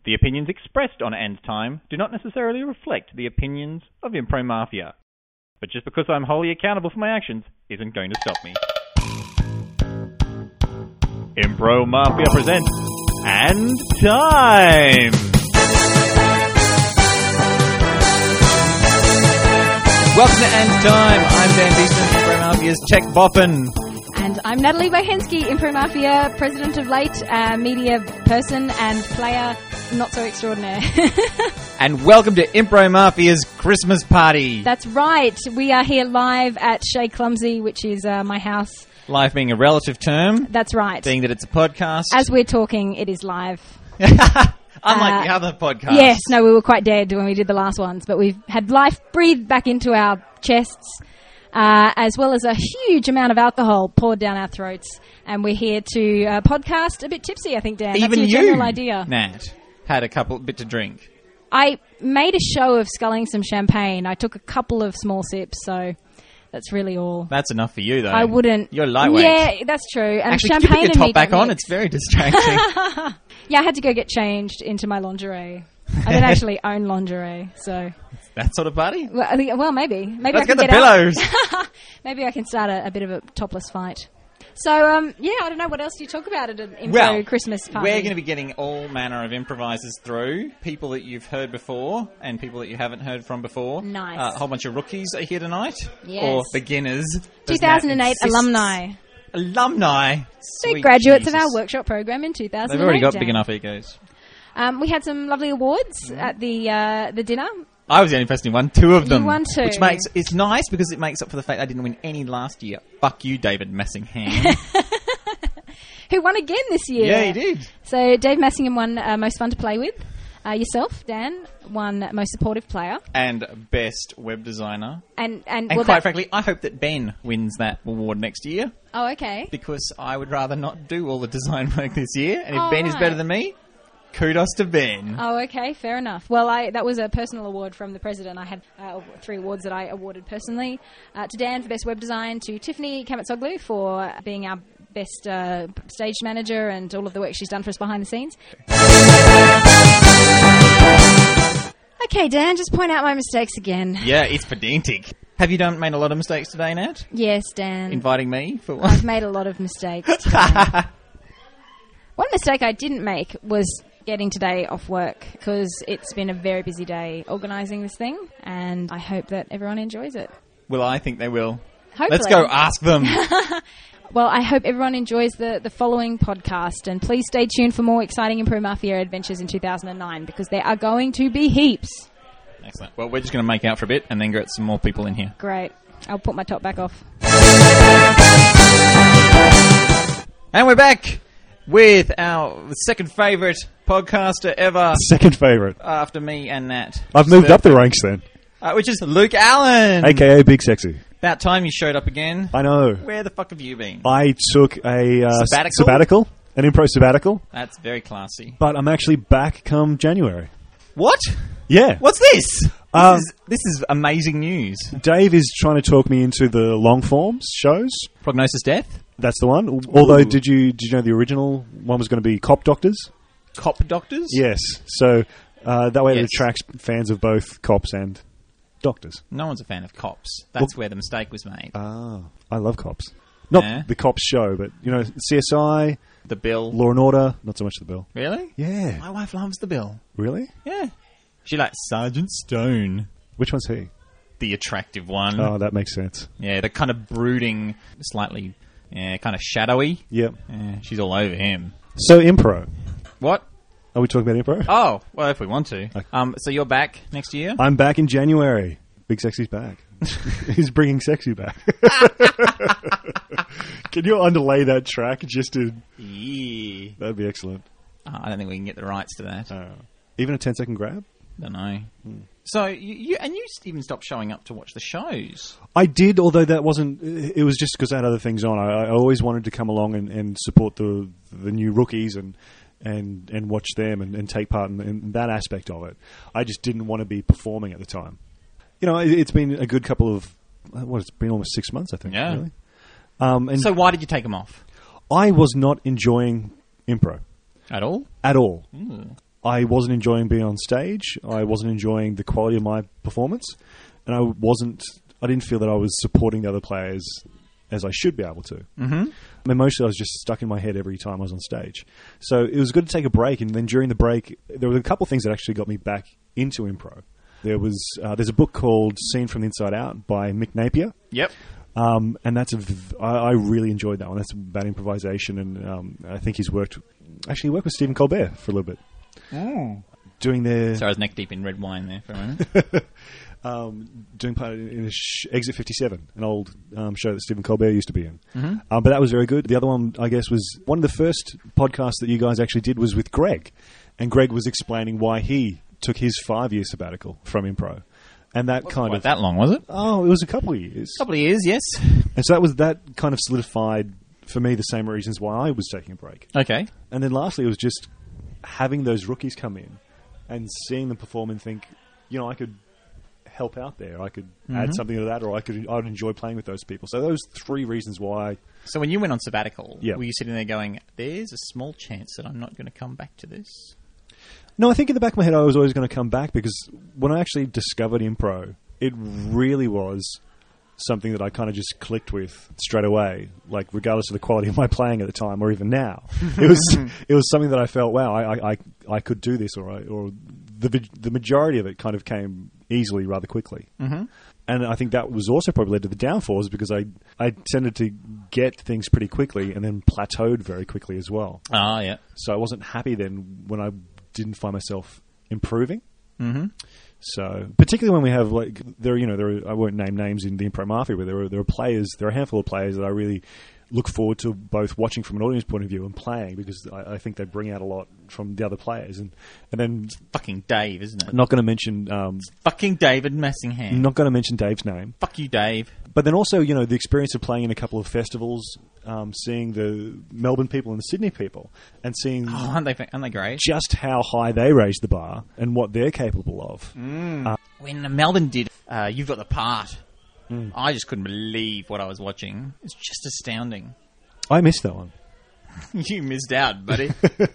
The opinions expressed on End Time do not necessarily reflect the opinions of Impro Mafia. But just because I'm wholly accountable for my actions isn't going to stop me. Impro Mafia presents End Time! Welcome to End Time. I'm Dan Beeston, Impro Mafia's tech boffin. And I'm Natalie Bohensky, Impro Mafia, president of Late, media person and player not so extraordinaire. And welcome to Impro Mafia's Christmas party. That's right. We are here live at Shea Clumsy, which is my house. Live being a relative term. That's right. Being that it's a podcast. As we're talking, it is live. Unlike the other podcasts. Yes, no, we were quite dead when we did the last ones, but we've had life breathed back into our chests, as well as a huge amount of alcohol poured down our throats. And we're here to podcast a bit tipsy, I think, Dan. Even That's your general idea. Nat, had a bit to drink. I made a show of sculling some champagne. I took a couple of small sips, so that's really all. That's enough for you, though. I wouldn't. You're lightweight. Yeah, that's true. And actually, champagne can you put your top back on? Mix. It's very distracting. Yeah, I had to go get changed into my lingerie. I don't actually own lingerie, so that sort of party. Well, I think, maybe Let's I can get the pillows. Maybe I can start a bit of a topless fight. So, yeah, I don't know. What else do you talk about at an Christmas party? We're going to be getting all manner of improvisers through. People that you've heard before and people that you haven't heard from before. Nice. A whole bunch of rookies are here tonight. Yes. Or beginners. 2008 alumni. Alumni. Big Sweet graduates Jesus. of our workshop program in 2008. They've already got Dan. big enough egos. We had some lovely awards at the dinner. I was the only person who won 2 of them. You won 2. Which makes it's nice because it makes up for the fact I didn't win any last year. Fuck you, David Messingham. Who won again this year? Yeah, he did. So Dave Messingham won Most Fun to Play With. Yourself, Dan, won Most Supportive Player. And Best Web Designer. And quite frankly, I hope that Ben wins that award next year. Oh, okay. Because I would rather not do all the design work this year. And if Oh, Ben is right. better than me, kudos to Ben. Oh, okay, fair enough. Well, that was a personal award from the president. I had 3 awards that I awarded personally. To Dan for Best Web Design, to Tiffany Kamatsoglu for being our best stage manager and all of the work she's done for us behind the scenes. Okay, Dan, just point out my mistakes again. Yeah, it's pedantic. Have you made a lot of mistakes today, Nat? Yes, Dan. Inviting me for one? I've made a lot of mistakes today. One mistake I didn't make was getting today off work because it's been a very busy day organising this thing, and I hope that everyone enjoys it. Well, I think they will. Hopefully. Let's go ask them. Well, I hope everyone enjoys the following podcast, and please stay tuned for more exciting Impro Mafia adventures in 2009 because there are going to be heaps. Excellent. Well, we're just going to make out for a bit and then get some more people in here. Great. I'll put my top back off. And we're back with our second favourite podcaster ever. Second favourite. After me and Nat. I've moved up the ranks then. Which is Luke Allen. AKA Big Sexy. About time you showed up again. I know. Where the fuck have you been? I took a Sabbatical? an improv sabbatical, That's very classy. but I'm actually back come January. What? Yeah. What's this? This is amazing news. Dave is trying to talk me into the long forms shows. Prognosis Death? That's the one. Although, did you know the original one was going to be Cop Doctors? Cop Doctors? Yes. So that way Yes. it attracts fans of both cops and doctors. No one's a fan of cops. That's where the mistake was made. Ah, I love cops. Not the cops show, but CSI, The Bill. Law and Order. Not so much the Bill. Really? Yeah. My wife loves The Bill. Really? Yeah. She likes Sergeant Stone. Which one's he? The attractive one. Oh, that makes sense. Yeah, the kind of brooding, slightly kind of shadowy. Yep. Yeah, she's all over him. So, impro. What? Are we talking about improv? Oh, well, if we want to. Okay. So you're back next year? I'm back in January. Big Sexy's back. He's bringing Sexy back. Can you underlay that track just to... Yeah. That'd be excellent. I don't think we can get the rights to that. Even a 10-second grab? Don't know. So you even stopped showing up to watch the shows. I did, although that wasn't... It was just because I had other things on. I always wanted to come along and support the new rookies and watch them and take part in that aspect of it. I just didn't want to be performing at the time. It's been a good couple of... it's been almost 6 months, I think. Yeah. Really. And So why did you take them off? I was not enjoying impro. At all? At all. I wasn't enjoying being on stage. I wasn't enjoying the quality of my performance, and I didn't feel that I was supporting the other players as I should be able to. Mm-hmm. I mean, mostly I was just stuck in my head every time I was on stage. So it was good to take a break, and then during the break, there were a couple of things that actually got me back into impro. There's a book called Seen from the Inside Out by Mick Napier. Yep. And I really enjoyed that one. That's about improvisation, and I think he's worked with Stephen Colbert for a little bit. Oh. Doing their... So I was neck deep in red wine there for a moment. Doing part in Exit 57, an old show that Stephen Colbert used to be in. Mm-hmm. But that was very good. The other one, I guess, was one of the first podcasts that you guys actually did was with Greg. And Greg was explaining why he took his 5-year sabbatical from impro. And that kind of... that long, was it? Oh, it was a couple of years. A couple of years, yes. And so that kind of solidified, for me, the same reasons why I was taking a break. Okay. And then lastly, it was just having those rookies come in and seeing them perform and think, I could help out there. I could add something to that, or I'd enjoy playing with those people. So those 3 reasons why. So when you went on sabbatical, Yep. were you sitting there going, there's a small chance that I'm not going to come back to this? No, I think in the back of my head I was always going to come back, because when I actually discovered impro, it really was something that I kind of just clicked with straight away, like regardless of the quality of my playing at the time or even now. It was something that I felt, wow, I could do this, or the majority of it kind of came easily rather quickly. Mm-hmm. And I think that was also probably led to the downfalls, because I tended to get things pretty quickly and then plateaued very quickly as well. Ah, yeah. So I wasn't happy then when I didn't find myself improving. Mm-hmm. So particularly when we have I won't name names in the Impro Mafia, but there are a handful of players that I really look forward to both watching from an audience point of view and playing, because I think they bring out a lot from the other players. And then It's fucking Dave, isn't it? not going to mention Fucking David Messingham. not going to mention Dave's name. Fuck you, Dave. But then also, the experience of playing in a couple of festivals, seeing the Melbourne people and the Sydney people, and seeing Oh, aren't they great? just how high they raise the bar and what they're capable of. When Melbourne did You've Got the Part, I just couldn't believe what I was watching. It's just astounding. I missed that one. You missed out, buddy.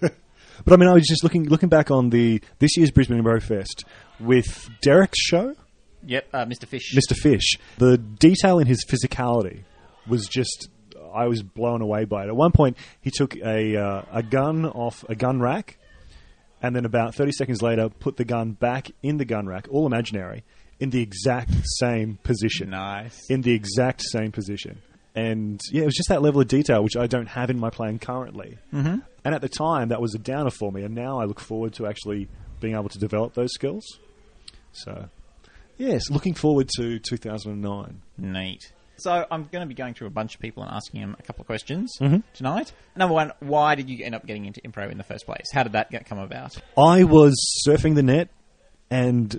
But I mean, I was just looking back on this year's Brisbane Impro Fest with Derek's show. Yep, Mr. Fish. Mr. Fish. The detail in his physicality was just... I was blown away by it. At one point, he took a gun off a gun rack, and then about 30 seconds later, put the gun back in the gun rack, all imaginary, in the exact same position. Nice. In the exact same position. And yeah, it was just that level of detail, which I don't have in my playing currently. Mm-hmm. And at the time, that was a downer for me, and now I look forward to actually being able to develop those skills. So, yes, looking forward to 2009. Neat. So I'm going to be going through a bunch of people and asking them a couple of questions Mm-hmm. tonight. Number one, why did you end up getting into improv in the first place? How did that come about? I was surfing the net, and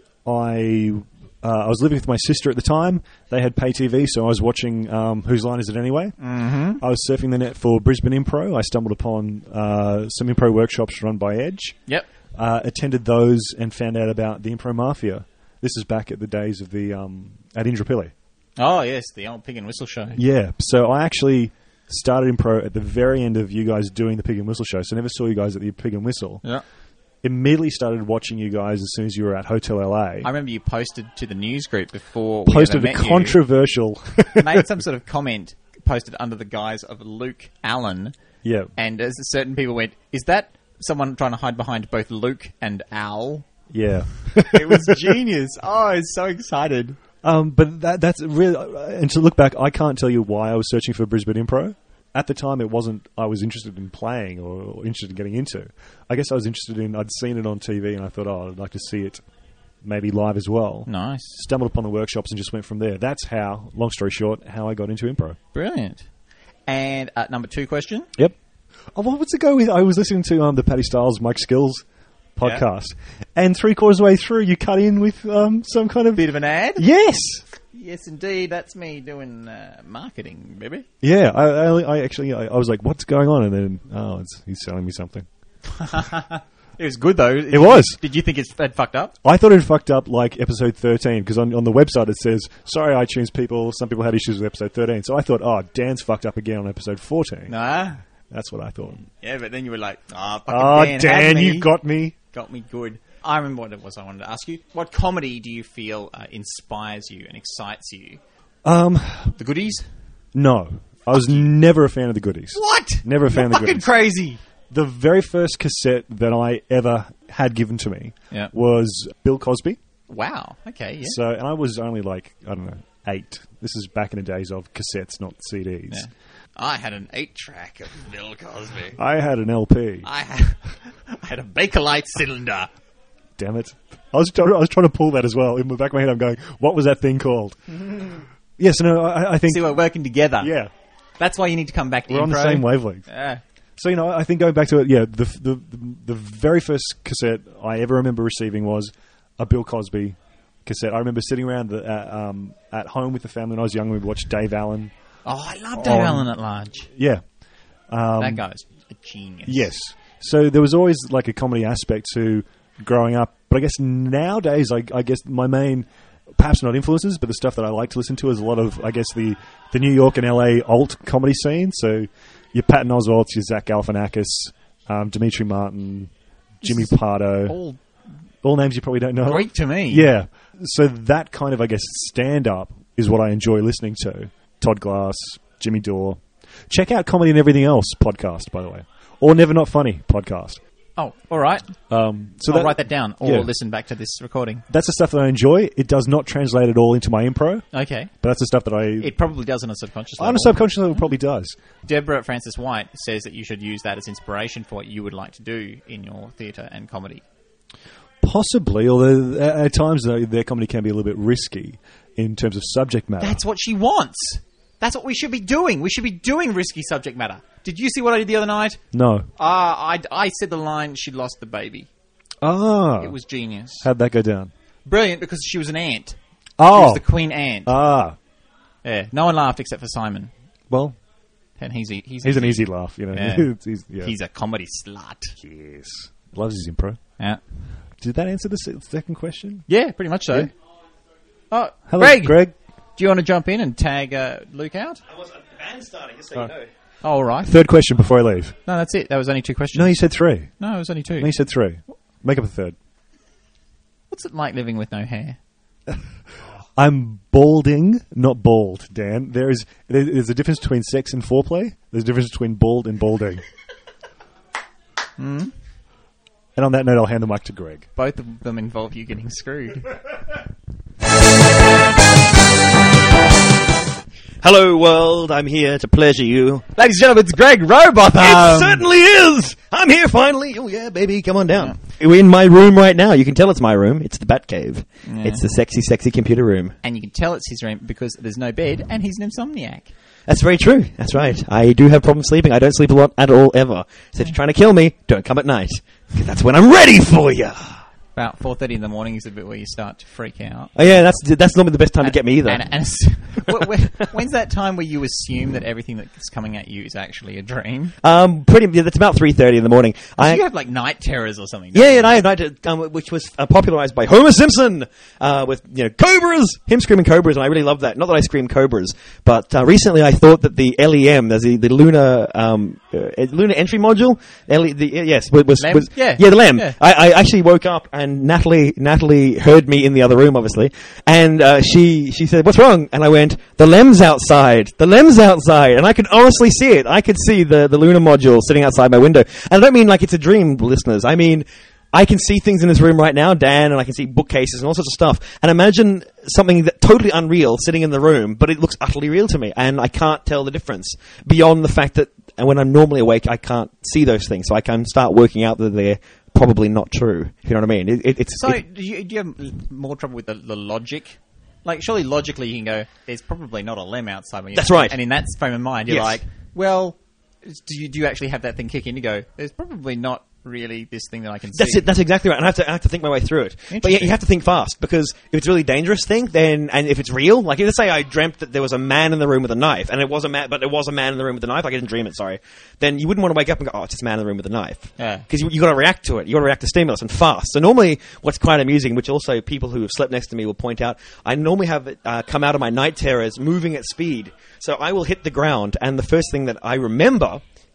I was living with my sister at the time. They had pay TV, so I was watching Whose Line Is It Anyway? Mm-hmm. I was surfing the net for Brisbane Impro. I stumbled upon some improv workshops run by Edge. Yep. Attended those and found out about the Impro Mafia. This is back at the days of the at Indooroopilly. Oh, yes, the old Pig and Whistle show. Yeah, so I actually started Impro at the very end of you guys doing the Pig and Whistle show, so I never saw you guys at the Pig and Whistle. Yeah. Immediately started watching you guys as soon as you were at Hotel LA. I remember you posted to the news group before Posted we a ever met controversial... you. Made some sort of comment posted under the guise of Luke Allen. Yeah. And as certain people went, is that someone trying to hide behind both Luke and Al? Yeah. It was genius. Oh, I was so excited. But that's really... and to look back, I can't tell you why I was searching for Brisbane Impro. At the time, it wasn't I was interested in playing or interested in getting into. I guess I was interested in... I'd seen it on TV and I thought, I'd like to see it maybe live as well. Nice. Stumbled upon the workshops and just went from there. That's how, long story short, how I got into Impro. Brilliant. And number 2 question. Yep. Oh, well, what's it go with? I was listening to the Paddy Styles, Mike Skills podcast, and 3/4 of the way through, you cut in with some kind of... Bit of an ad? Yes! Yes, indeed. That's me doing marketing, baby. Yeah, I actually was like, what's going on? And then, he's selling me something. It was good, though. It was. Did you think it had fucked up? I thought it fucked up like episode 13, because on the website it says, sorry iTunes people, some people had issues with episode 13. So I thought, Dan's fucked up again on episode 14. Nah. That's what I thought. Yeah, but then you were like, fucking Oh, Dan, Dan, had me. you got me. Got me good. I remember what it was I wanted to ask you. What comedy do you feel inspires you and excites you? The Goodies? No. I was never a fan of the Goodies. What? Never a fan of the Fucking Goodies. crazy. The very first cassette that I ever had given to me Yeah. was Bill Cosby. Wow. Okay, yeah. So, and I was only like, I don't know, 8. This is back in the days of cassettes, not CDs. Yeah. I had an 8-track of Bill Cosby. I had an LP. I had a Bakelite cylinder. Damn it. I was trying to pull that as well. In the back of my head, I'm going, what was that thing called? Yes, no, I think... See, we're working together. Yeah. That's why you need to come back to We're on the Impro. same wavelength. Yeah. So, I think going back to it, yeah, the very first cassette I ever remember receiving was a Bill Cosby cassette. I remember sitting around at home with the family when I was young. We watched Dave Allen. Oh, I love Dave Allen at Large. Yeah. That guy's a genius. Yes. So there was always like a comedy aspect to growing up. But I guess nowadays, I guess my main, perhaps not influences, but the stuff that I like to listen to is a lot of, I guess, the New York and LA alt comedy scene. So your Patton Oswalts, your Zach Galifianakis, Dimitri Martin, Jimmy Pardo. All names you probably don't know. Great to me. Yeah. So that kind of, I guess, stand-up is what I enjoy listening to. Todd Glass, Jimmy Dore. Check out Comedy and Everything Else podcast, by the way. Or Never Not Funny podcast. Oh, all right. So I'll write that down or yeah. listen back to this recording. That's the stuff that I enjoy. It does not translate at all into my impro, Okay. but that's the stuff that It probably does on a subconscious level. on a subconscious level, it probably does. Deborah Francis White says that you should use that as inspiration for what you would like to do in your theatre and comedy. Possibly, although at times their comedy can be a little bit risky in terms of subject matter. That's what she wants. That's what we should be doing. We should be doing risky subject matter. Did you see what I did the other night? No. I said the line, she lost the baby. Ah. It was genius. How'd that go down? Brilliant, because she was an ant. She Oh. was the queen ant. Ah. Yeah, no one laughed except for Simon. Well, And he's an easy laugh, you know. Yeah. Yeah. He's a comedy slut. Yes. Loves his impro. Yeah. Did that answer the second question? Yeah, pretty much so. Yeah. Oh, Hello, Greg. Do you want to jump in and tag Luke out? I was the band starting, just so you know. Oh, all right. Third question before I leave. No, that's it. That was only 2 questions. No, you said 3. No, it was only 2. No, you said 3. Make up a third. What's it like living with no hair? I'm balding, not bald, Dan. There's a difference between sex and foreplay. There's a difference between bald and balding. And on that note, I'll hand the mic to Greg. Both of them involve you getting screwed. Hello, world. I'm here to pleasure you. Ladies and gentlemen, it's Greg Robotham. It certainly is. I'm here finally. Oh, yeah, baby. Come on down. We're in my room right now. You can tell it's my room. It's the Batcave. Yeah. It's the sexy, sexy computer room. And you can tell it's his room because there's no bed and he's an insomniac. That's very true. That's right. I do have problems sleeping. I don't sleep a lot at all, ever. So if you're trying to kill me, don't come at night. Because that's when I'm ready for you. About 4:30 in the morning is the bit where you start to freak out. Oh, yeah, that's normally the best time to get me either. When's that time where you assume that everything that's coming at you is actually a dream? That's about 3:30 in the morning. So you have like night terrors or something. Yeah, and I have night, which was popularized by Homer Simpson with cobras, him screaming cobras, and I really love that. Not that I scream cobras, but recently I thought that the LEM, there's the lunar lunar entry module. Was Yeah. the LEM. Yeah. I actually woke up and Natalie heard me in the other room, obviously, and she said, "What's wrong?" And I went, "The LEM's outside. The LEM's outside," and I could honestly see it. I could see the lunar module sitting outside my window, and I don't mean like it's a dream, listeners. I mean, I can see things in this room right now, Dan, and I can see bookcases and all sorts of stuff. And imagine something that totally unreal sitting in the room, but it looks utterly real to me, and I can't tell the difference beyond the fact that when I'm normally awake, I can't see those things, so I can start working out that they're probably not true. If you know what I mean? Do you have more trouble with the logic? Like, surely logically you can go, there's probably not a LEM outside when you're... That's right. And in that frame of mind, you're Yes. like, well, do you actually have that thing kick in? You go, there's probably not really this thing that I can see. That's it. That's exactly right. And I have to think my way through it. But yeah, you have to think fast, because if it's a really dangerous thing, then, and if it's real, like let's say I dreamt that there was a man in the room with a knife, and it was a man in the room with a knife. Like I didn't dream it. Sorry. Then you wouldn't want to wake up and go, "Oh, it's just a man in the room with a knife." Yeah. Because you got to react to it. You got to react to stimulus and fast. So normally, what's quite amusing, which also people who have slept next to me will point out, I normally have it come out of my night terrors moving at speed. So I will hit the ground, and the first thing that I remember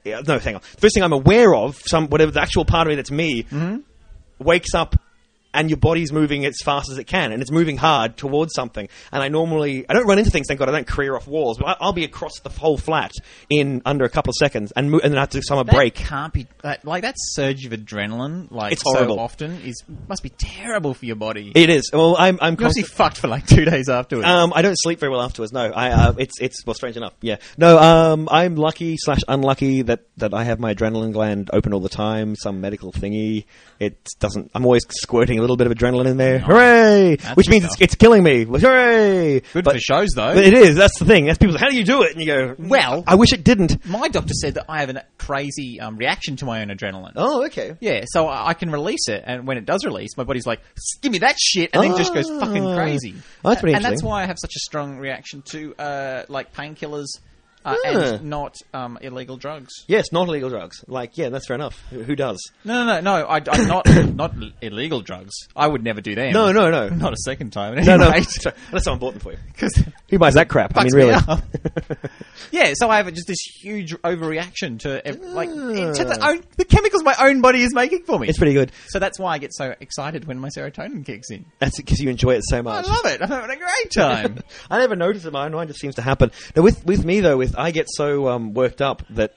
no, hang on. First thing I'm aware of, whatever the actual part of me that's me, wakes up and your body's moving as fast as it can, and it's moving hard towards something. And I don't run into things, thank God, I don't career off walls, but I'll be across the whole flat in under a couple of seconds, and then I have to do some break. Can't be, that surge of adrenaline, it's horrible. So often, must be terrible for your body. It is. Well, I'm You're obviously fucked for like 2 days afterwards. I don't sleep very well afterwards, no. It's well, strange enough, yeah. No, I'm lucky/unlucky that I have my adrenaline gland open all the time, some medical thingy. I'm always squirting a little bit of adrenaline in there. Hooray! Which means it's killing me. Hooray! Good for shows, though. But it is. That's the thing. That's people say, how do you do it? And you go, well, I wish it didn't. My doctor said that I have a crazy reaction to my own adrenaline. Oh, okay. Yeah, so I can release it, and when it does release, my body's like, give me that shit, and then just goes fucking crazy. Oh, that's pretty interesting. And that's why I have such a strong reaction to painkillers and not illegal drugs. Yes, not illegal drugs. That's fair enough. Who does? No. I'm not illegal drugs. I would never do them. No. Not a second time. No. Unless someone bought them for you. Who buys that crap? I mean, really. Yeah, so I have just this huge overreaction to the chemicals my own body is making for me. It's pretty good. So that's why I get so excited when my serotonin kicks in. That's because you enjoy it so much. I love it. I'm having a great time. I never noticed it. Mine just seems to happen. Now, with me though, I get so worked up that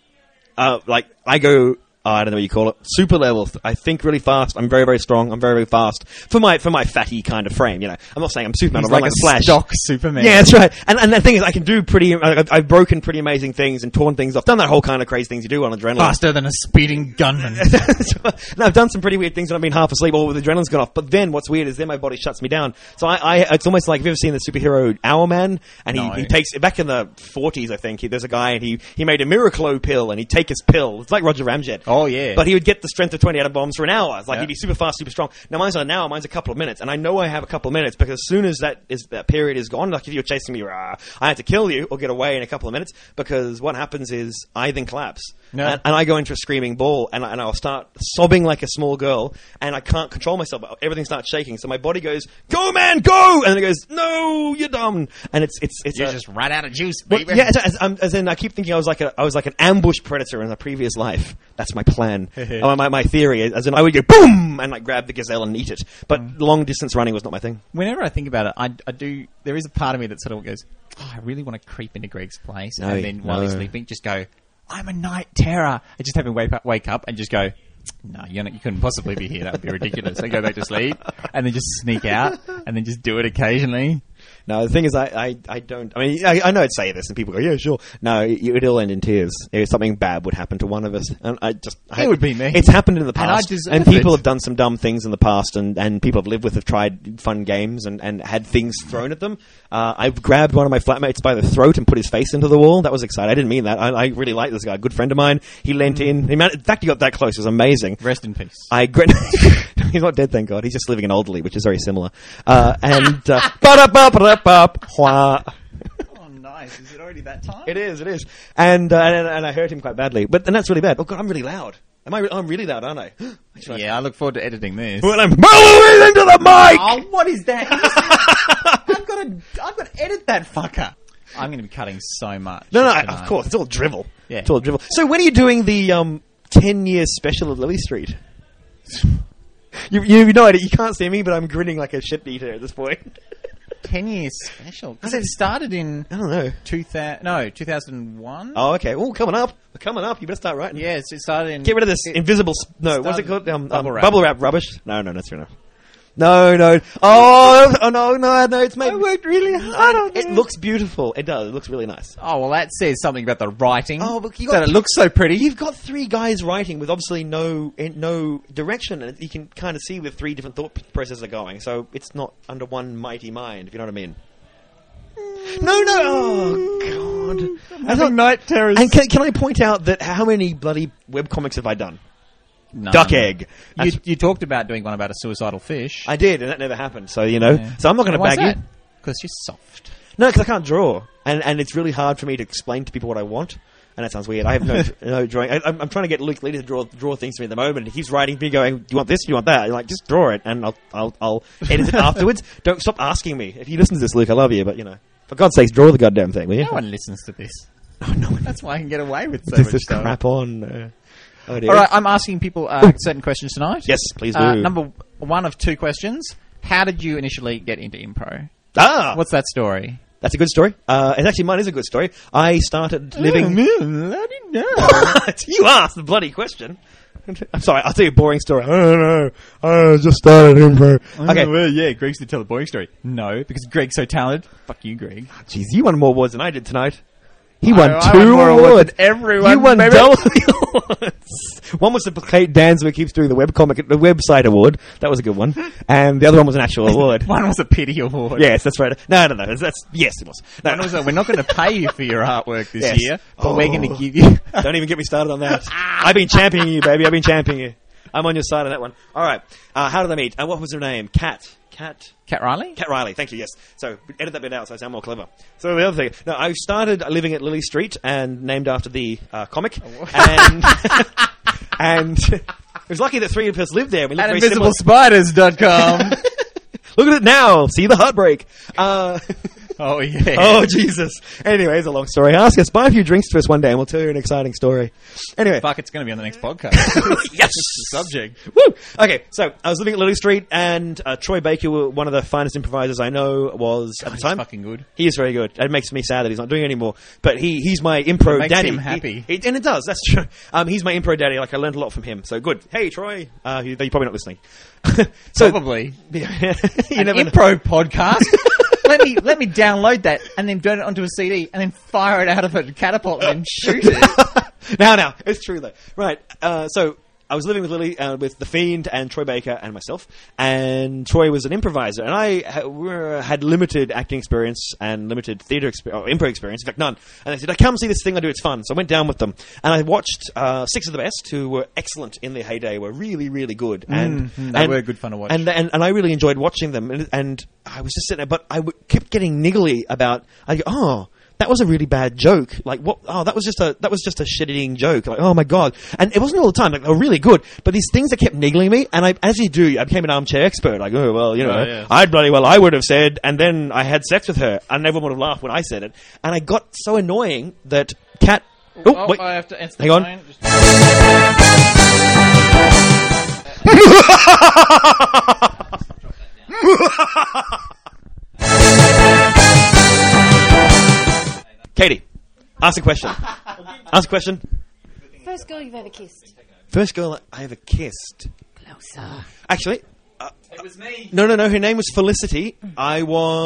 I go. I don't know what you call it. Super levels. I think really fast. I'm very, very strong. I'm very, very fast for my fatty kind of frame. I'm not saying I'm Superman. I'm like a Flash. Stock Superman. Yeah, that's right. And the thing is, I can do I've broken pretty amazing things and torn things off. Done that whole kind of crazy things you do on adrenaline. Faster than a speeding gunman. No, I've done some pretty weird things when I've been half asleep or with adrenaline's gone off. But then what's weird is then my body shuts me down. So it's almost like, have you ever seen the superhero Hourman? And he takes, back in the 40s, I think, there's a guy and he made a Miraclo pill and he'd take his pill. It's like Roger Ramjet. Oh, yeah. But he would get the strength of 20 atom bombs for an hour. It's like he'd be super fast, super strong. Now mine's not an hour, mine's a couple of minutes. And I know I have a couple of minutes because as soon as that period is gone, like if you're chasing me, I have to kill you or get away in a couple of minutes because what happens is I then collapse. No. And I go into a screaming ball and I'll start sobbing like a small girl and I can't control myself. Everything starts shaking. So my body goes, go man, go! And then it goes, no, you're dumb. And it's you just ran out of juice, baby. Well, yeah, as in I keep thinking I was like an ambush predator in a previous life. That's my plan. My theory, as in I would go boom and like grab the gazelle and eat it. But long distance running was not my thing. Whenever I think about it, I do. There is a part of me that sort of goes, I really want to creep into Greg's place, and then while he's sleeping, just go, I'm a night terror. I just have him wake up and just go, no, you couldn't possibly be here. That would be ridiculous. And go back to sleep, and then just sneak out, and then just do it occasionally. No, the thing is, I don't. I mean, I know I'd say this, and people go, "Yeah, sure." No, it'll end in tears. If something bad would happen to one of us, and it would be me. It's happened in the past, and people have done some dumb things in the past, and people I've lived with have tried fun games and had things thrown at them. I've grabbed one of my flatmates by the throat and put his face into the wall. That was exciting. I didn't mean that. I really like this guy, a good friend of mine. He leant in. In fact, he got that close. It was amazing. Rest in peace. He's not dead, thank God. He's just living an elderly, which is very similar. Oh, nice. Is it already that time? It is. And I hurt him quite badly. And that's really bad. Oh, God, I'm really loud. I'm really loud, aren't I? Yeah, I look forward to editing this. Well, I'm blowing into the mic! Oh, what is that? I've got to edit that fucker. I'm going to be cutting so much. No, of course. It's all drivel. Yeah. It's all drivel. So when are you doing the 10-year special at Lily Street? You know, you can't see me, but I'm grinning like a shit eater at this point. 10 years special. Because it started in... I don't know. 2001? Oh, okay. Oh, coming up. You better start writing. Yeah, it started in... Get rid of this invisible... No, what's it called? Bubble wrap. Bubble wrap rubbish. No, that's fair enough. No. Oh, no, it's made... I worked really hard on it. It looks beautiful. It does. It looks really nice. Oh, well, that says something about the writing. Oh, but it looks so pretty. You've got 3 guys writing with obviously no direction, and you can kind of see where 3 different thought processes are going, so it's not under one mighty mind, if you know what I mean. No. Oh, God. I thought night terrors. And can I point out that how many bloody webcomics have I done? None. Duck egg. You talked about doing one about a suicidal fish. I did, and that never happened. So so I'm not going to bag you because you're soft. No, because I can't draw, and it's really hard for me to explain to people what I want. And that sounds weird. I have no drawing. I'm trying to get Luke Lee to draw things to me at the moment. He's writing me, going, "Do you want this? Do you want that?" I'm like, just draw it, and I'll edit it afterwards. Don't stop asking me. If you listen to this, Luke, I love you, but for God's sakes, draw the goddamn thing, will you? No one listens to this. No, That's why I can get away with so this much is stuff. crap on. Oh dear. All right, I'm asking people certain questions tonight. Yes, please do. Number one of two questions. How did you initially get into impro? What's What's that story? That's a good story. And actually, mine is a good story. I started living. I didn't know. You asked the bloody question. I'm sorry. I'll tell you a boring story. I don't know. I just started impro. Okay. Well, yeah, Greg's to tell a boring story. No, because Greg's so talented. Fuck you, Greg. Jeez, you won more awards than I did tonight. He won I 2 won more awards awards. than everyone, You won baby. double the awards. One was the Kate Danswick keeps doing the website award. That was a good one. And the other one was an actual award. One was a pity award. Yes, that's right. No. Yes, it was. No, One was we're not going to pay you for your artwork this Yes. year, but we're going to Oh. give you... Don't even get me started on that. I've been championing you, baby. I've been championing you. I'm on your side on that one. All right. How did I meet? What was her name? Kat Riley? Kat Riley, thank you, yes. So, edit that bit out so I sound more clever. So, the other thing, no, I started living at Lily Street and named after the comic. And, and it was lucky that 3 of us lived there. We lived At very similar. InvisibleSpiders.com. Look at it now. See the heartbreak. Oh, yeah. Oh, Jesus. Anyway, it's a long story. Ask us, buy a few drinks to us one day and we'll tell you an exciting story. Anyway. Fuck, it's going to be on the next podcast. Yes! The subject. Woo! Okay, so I was living at Lily Street and Troy Baker, one of the finest improvisers I know, was at the He's time. fucking good. He is very good. It makes me sad that he's not doing it anymore. But he's my impro It makes daddy. him happy. And it does, that's true. He's my impro daddy. Like, I learned a lot from him. So good. Hey, Troy. You're probably not listening. So, Probably. you An never know. impro podcast? let me download that and then turn it onto a CD and then fire it out of a catapult and then shoot it. Now, it's true though. Right, so I was living with Lily, with The Fiend and Troy Baker and myself, and Troy was an improviser, and I had limited acting experience and limited theatre improv experience, in fact none. And they said, come see this thing I do, it's fun. So I went down with them, and I watched 6 of the Best, who were excellent in their heyday, were really, really good. They were good fun to watch. And I really enjoyed watching them, and I was just sitting there, but I kept getting niggly about, I go, oh, that was a really bad joke. Like, what? Oh, that was just a shit-eating joke. Like, oh my god! And it wasn't all the time. Like, they were really good. But these things that kept niggling me, and I became an armchair expert. Like, oh well, yeah. I would have said, and then I had sex with her, and everyone would have laughed when I said it. And I got so annoying that Kat. Oh, wait. I have to answer the Hang on. phone. Katie, ask a question. Ask a question. First girl you've ever kissed. First girl I ever kissed. Closer. Actually, It was me. no. Her name was Felicity. I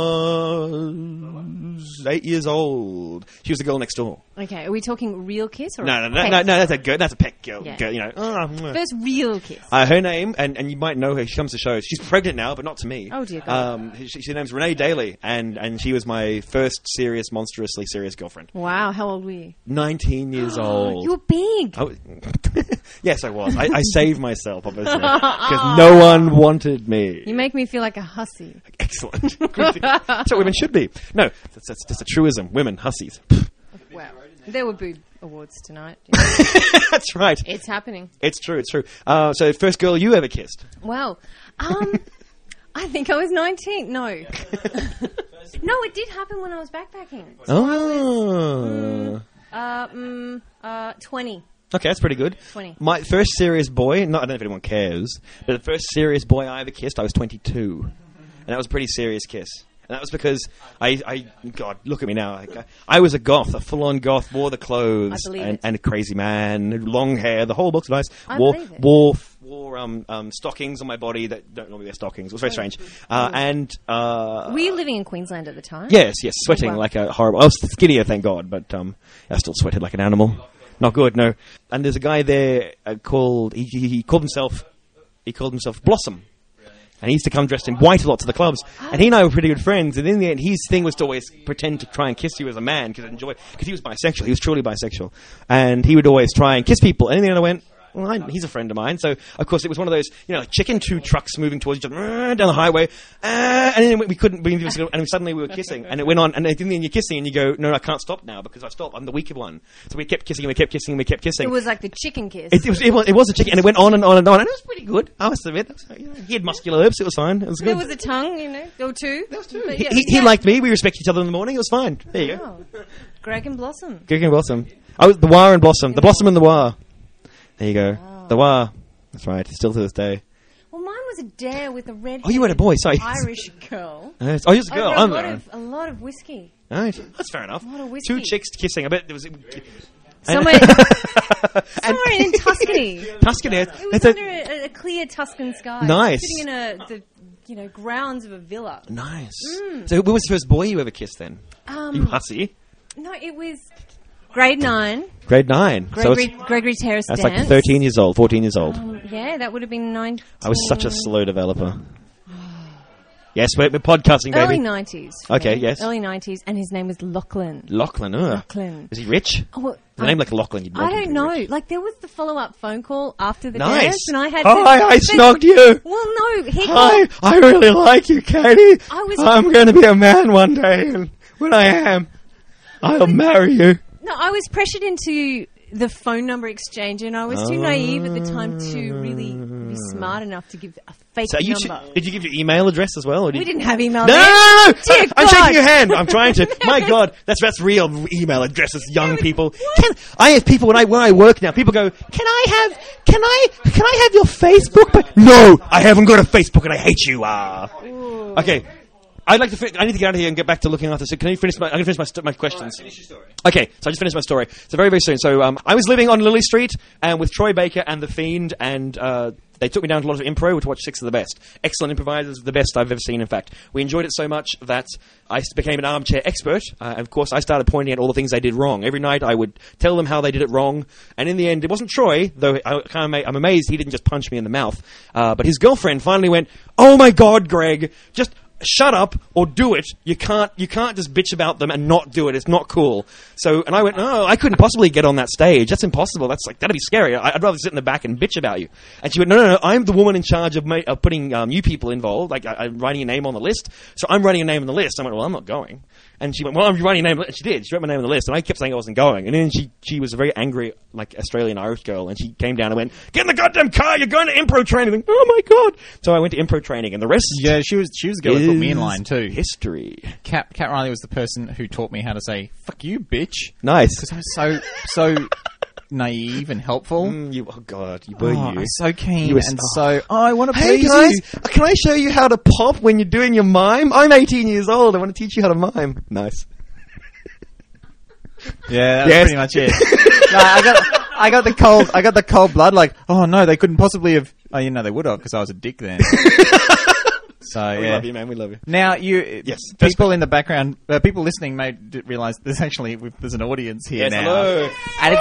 was 8 years old. She was the girl next door. Okay, are we talking real kiss or No. pet? That's a girl. That's a pet girl. Yeah. Girl, you know. First real kiss. Her name, and you might know her. She comes to shows. She's pregnant now, but not to me. Oh, dear God. Her name's Renee Daly, and she was my first serious, monstrously serious girlfriend. Wow, how old were you? 19 years old. You were big. Oh, yes, I was. I saved myself, obviously, because no one wanted me. You make me feel like a hussy. Excellent. That's what women should be. No, that's just a truism. Women, hussies. Wow. There were boob awards tonight. That's right. It's happening. It's true. So, first girl you ever kissed? Wow. I think I was 19. No. No, it did happen when I was backpacking. Oh. 20. Okay, that's pretty good. 20. My first serious boy, I don't know if anyone cares, but the first serious boy I ever kissed, I was 22. And that was a pretty serious kiss. And that was because God, look at me now. I was a goth, a full-on goth, wore the clothes, I believe it. and a crazy man, long hair, the whole book's nice. I Wore believe it. wore stockings on my body that don't normally wear stockings. It was very strange. Were you living in Queensland at the time? Yes, sweating wow. like a horrible. I was skinnier, thank God, but I still sweated like an animal. Not good, no. And there's a guy there called he called himself Blossom. And he used to come dressed in white a lot to the clubs. And he and I were pretty good friends. And in the end, his thing was to always pretend to try and kiss you as a man because he was bisexual. He was truly bisexual. And he would always try and kiss people. And in the end, I went, well, he's a friend of mine. So, of course, it was one of those, like chicken, 2 trucks moving towards each other down the highway. And then we couldn't, and suddenly we were kissing. And it went on, and then you're kissing, and you go, no, I can't stop now, because if I stop, I'm the weaker one. So we kept kissing, and we kept kissing, and we kept kissing. It was like the chicken kiss. It was a chicken, and it went on and on and on, and it was pretty good, I must admit. He had muscular herbs, it was fine. It was good. There was a tongue, There were 2. There was 2. He liked me, we respected each other in the morning, it was fine. There you go. Greg and Blossom. Greg and Blossom. Oh, the Wah and Blossom. The Blossom and the Wah. There you go. Oh. The Wah. That's right. Still to this day. Well, mine was a dare with a red. Oh, you had a boy. Sorry. Irish girl. Oh, you're a girl. Over a lot of whiskey. Right. That's fair enough. A lot of whiskey. 2 chicks kissing. I bet there was. Somewhere in Tuscany. Tuscany. It was under a clear Tuscan sky. Nice. Sitting in the grounds of a villa. Nice. So, who was the first boy you ever kissed then? You hussy. No, it was grade 9. Grade 9. Gregory Terrace That's dance. like 13 years old, 14 years old. Yeah, that would have been 19. I was such a slow developer. Yes, we're podcasting, baby. Early 90s. Okay, yes. Early 90s, and his name was Lachlan. Lachlan. Is he rich? Oh, well, A name like Lachlan, you'd want I him to don't be know. rich. Like, there was the follow-up phone call after the Nice. dance, and I had Hi, I snogged you. Well, no, he Hi, called. I really like you, Katie. I'm I'm going to be a man one day, and when I am, I'll marry you. No, I was pressured into the phone number exchange, and I was too naive at the time to really be smart enough to give a fake So number. did you give your email address as well? Or did We you... didn't have email. No! Dear I'm God. shaking your hand. I'm trying to. My God, that's real email addresses, young people. I have people when I work now. People go, can I have your Facebook? But no, I haven't got a Facebook, and I hate you. Okay. I need to get out of here and get back to looking after. So can you finish I'm going to finish my questions. Finish your story. Okay, so I just finished my story. So very, very soon. So I was living on Lily Street and with Troy Baker and The Fiend, and they took me down to a lot of improv to watch Six of the Best. Excellent improvisers, the best I've ever seen, in fact. We enjoyed it so much that I became an armchair expert. And of course, I started pointing out all the things they did wrong. Every night I would tell them how they did it wrong. And in the end, it wasn't Troy, though I'm amazed he didn't just punch me in the mouth. But his girlfriend finally went, "Oh my God, Greg, just shut up or do it. You can't just bitch about them and not do it. It's not cool." So, and I went, "No, I couldn't possibly get on that stage. That's impossible. That'd be scary. I'd rather sit in the back and bitch about you." And she went, No, I'm the woman in charge of putting you people involved. Like, I'm writing your name on the list. So I'm writing a name on the list. I went, "Well, I'm not going." And she went, "Well, I'm writing a name." And she did. She wrote my name on the list. And I kept saying I wasn't going. And then she was a very angry, like, Australian-Irish girl. And she came down and went, "Get in the goddamn car. You're going to improv training." I went, "Oh my God." So I went to improv training. And the rest... Yeah, she was the girl that put me in line too. History. Kat Riley was the person who taught me how to say "fuck you, bitch." Nice. Because I was so naive and helpful. Oh God, you were you. I was so keen You were and so. Oh, I want to Hey please guys, you. can I show you how to pop when you're doing your mime? I'm 18 years old. I want to teach you how to mime. Nice. Yeah, that's Yes. pretty much it. No, I got the cold blood. Like, oh no, they couldn't possibly have. Oh, they would have because I was a dick then. So We yeah. love you, man. We love you. Now Yes. people in the background, people listening may realise there's actually there's an audience here Yes, now, hello. and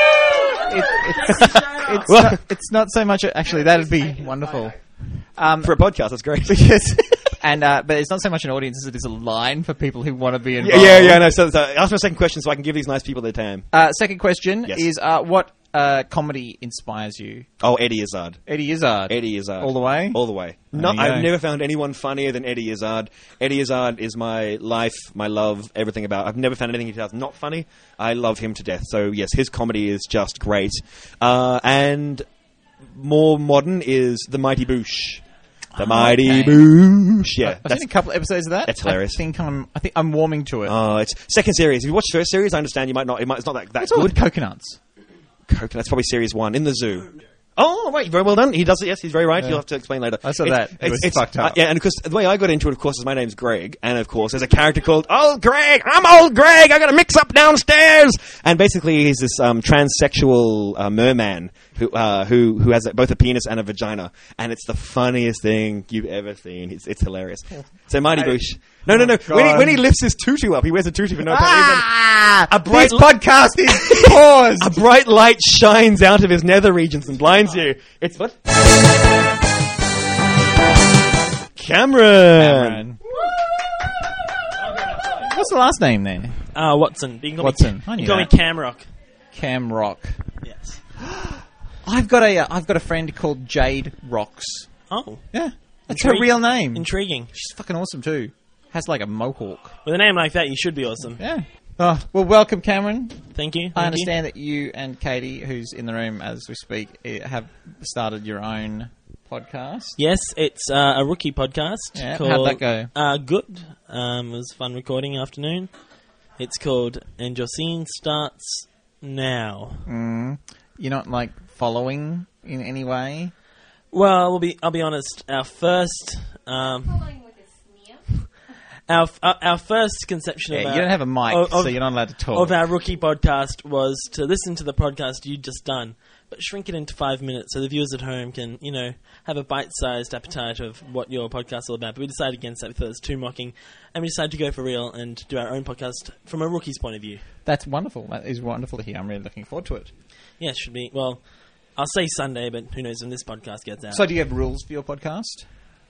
it's not so much. Actually, that'd be wonderful. For a podcast, that's great. Because, but it's not so much an audience as it is a line for people who want to be involved. Yeah. No. So ask my second question so I can give these nice people their time. Second question Yes. is what comedy inspires you? Oh, Eddie Izzard. Eddie Izzard. Eddie Izzard. All the way? All the way. There No, you I've go. never found anyone funnier than Eddie Izzard. Eddie Izzard is my life, my love, everything about. I've never found anything he does not funny. I love him to death. So yes, his comedy is just great. And more modern is The Mighty Boosh. The Mighty okay. Boosh. Yeah, I've seen a couple episodes of that. That's hilarious. I think I'm warming to it. Oh, it's second series. If you watch first series, I understand you might not. It's not that What's all good. with coconuts? That's probably series 1 in the zoo. Oh, right, very well done. He does it. Yes, he's very right. You'll have to explain later. I saw that. It was fucked up. Yeah, and of course, the way I got into it, of course, is my name's Greg, and of course, there's a character called Old Greg. I'm Old Greg. I got a mix up downstairs, and basically, he's this transsexual merman who has both a penis and a vagina, and it's the funniest thing you've ever seen. It's hilarious. So Mighty Boosh. No. When he lifts his tutu up, he wears a tutu for no reason. A bright This podcast is paused. A bright light shines out of his nether regions and blinds you. It's what? Cameron. What's the last name there? Watson. You can call Watson. Me, I knew you call me that. Camrock. Cam Rock. Yes. I've got a friend called Jade Rocks. Oh, Yeah, that's her real name. intriguing. She's fucking awesome too. Has like a mohawk. With a name like that, you should be awesome. Yeah. Oh, well, welcome, Cameron. Thank you. I understand that you and Katie, who's in the room as we speak, have started your own podcast. Yes, it's a rookie podcast. Yeah, called, how'd that go? Good. It was a fun recording afternoon. It's called And Your Scene Starts Now. You're not like following in any way. Well, I'll be honest. Our first, our first conception Yeah, of you don't have a mic, so you're not allowed to talk. of our rookie podcast was to listen to the podcast you just done, but shrink it into 5 minutes so the viewers at home can, have a bite-sized appetite of what your podcast is all about. But we decided against that. We thought it was too mocking, and we decided to go for real and do our own podcast from a rookie's point of view. That's wonderful. That is wonderful to hear. I'm really looking forward to it. Yeah, it should be. Well, I'll say Sunday, but who knows when this podcast gets out. So, do you have rules for your podcast?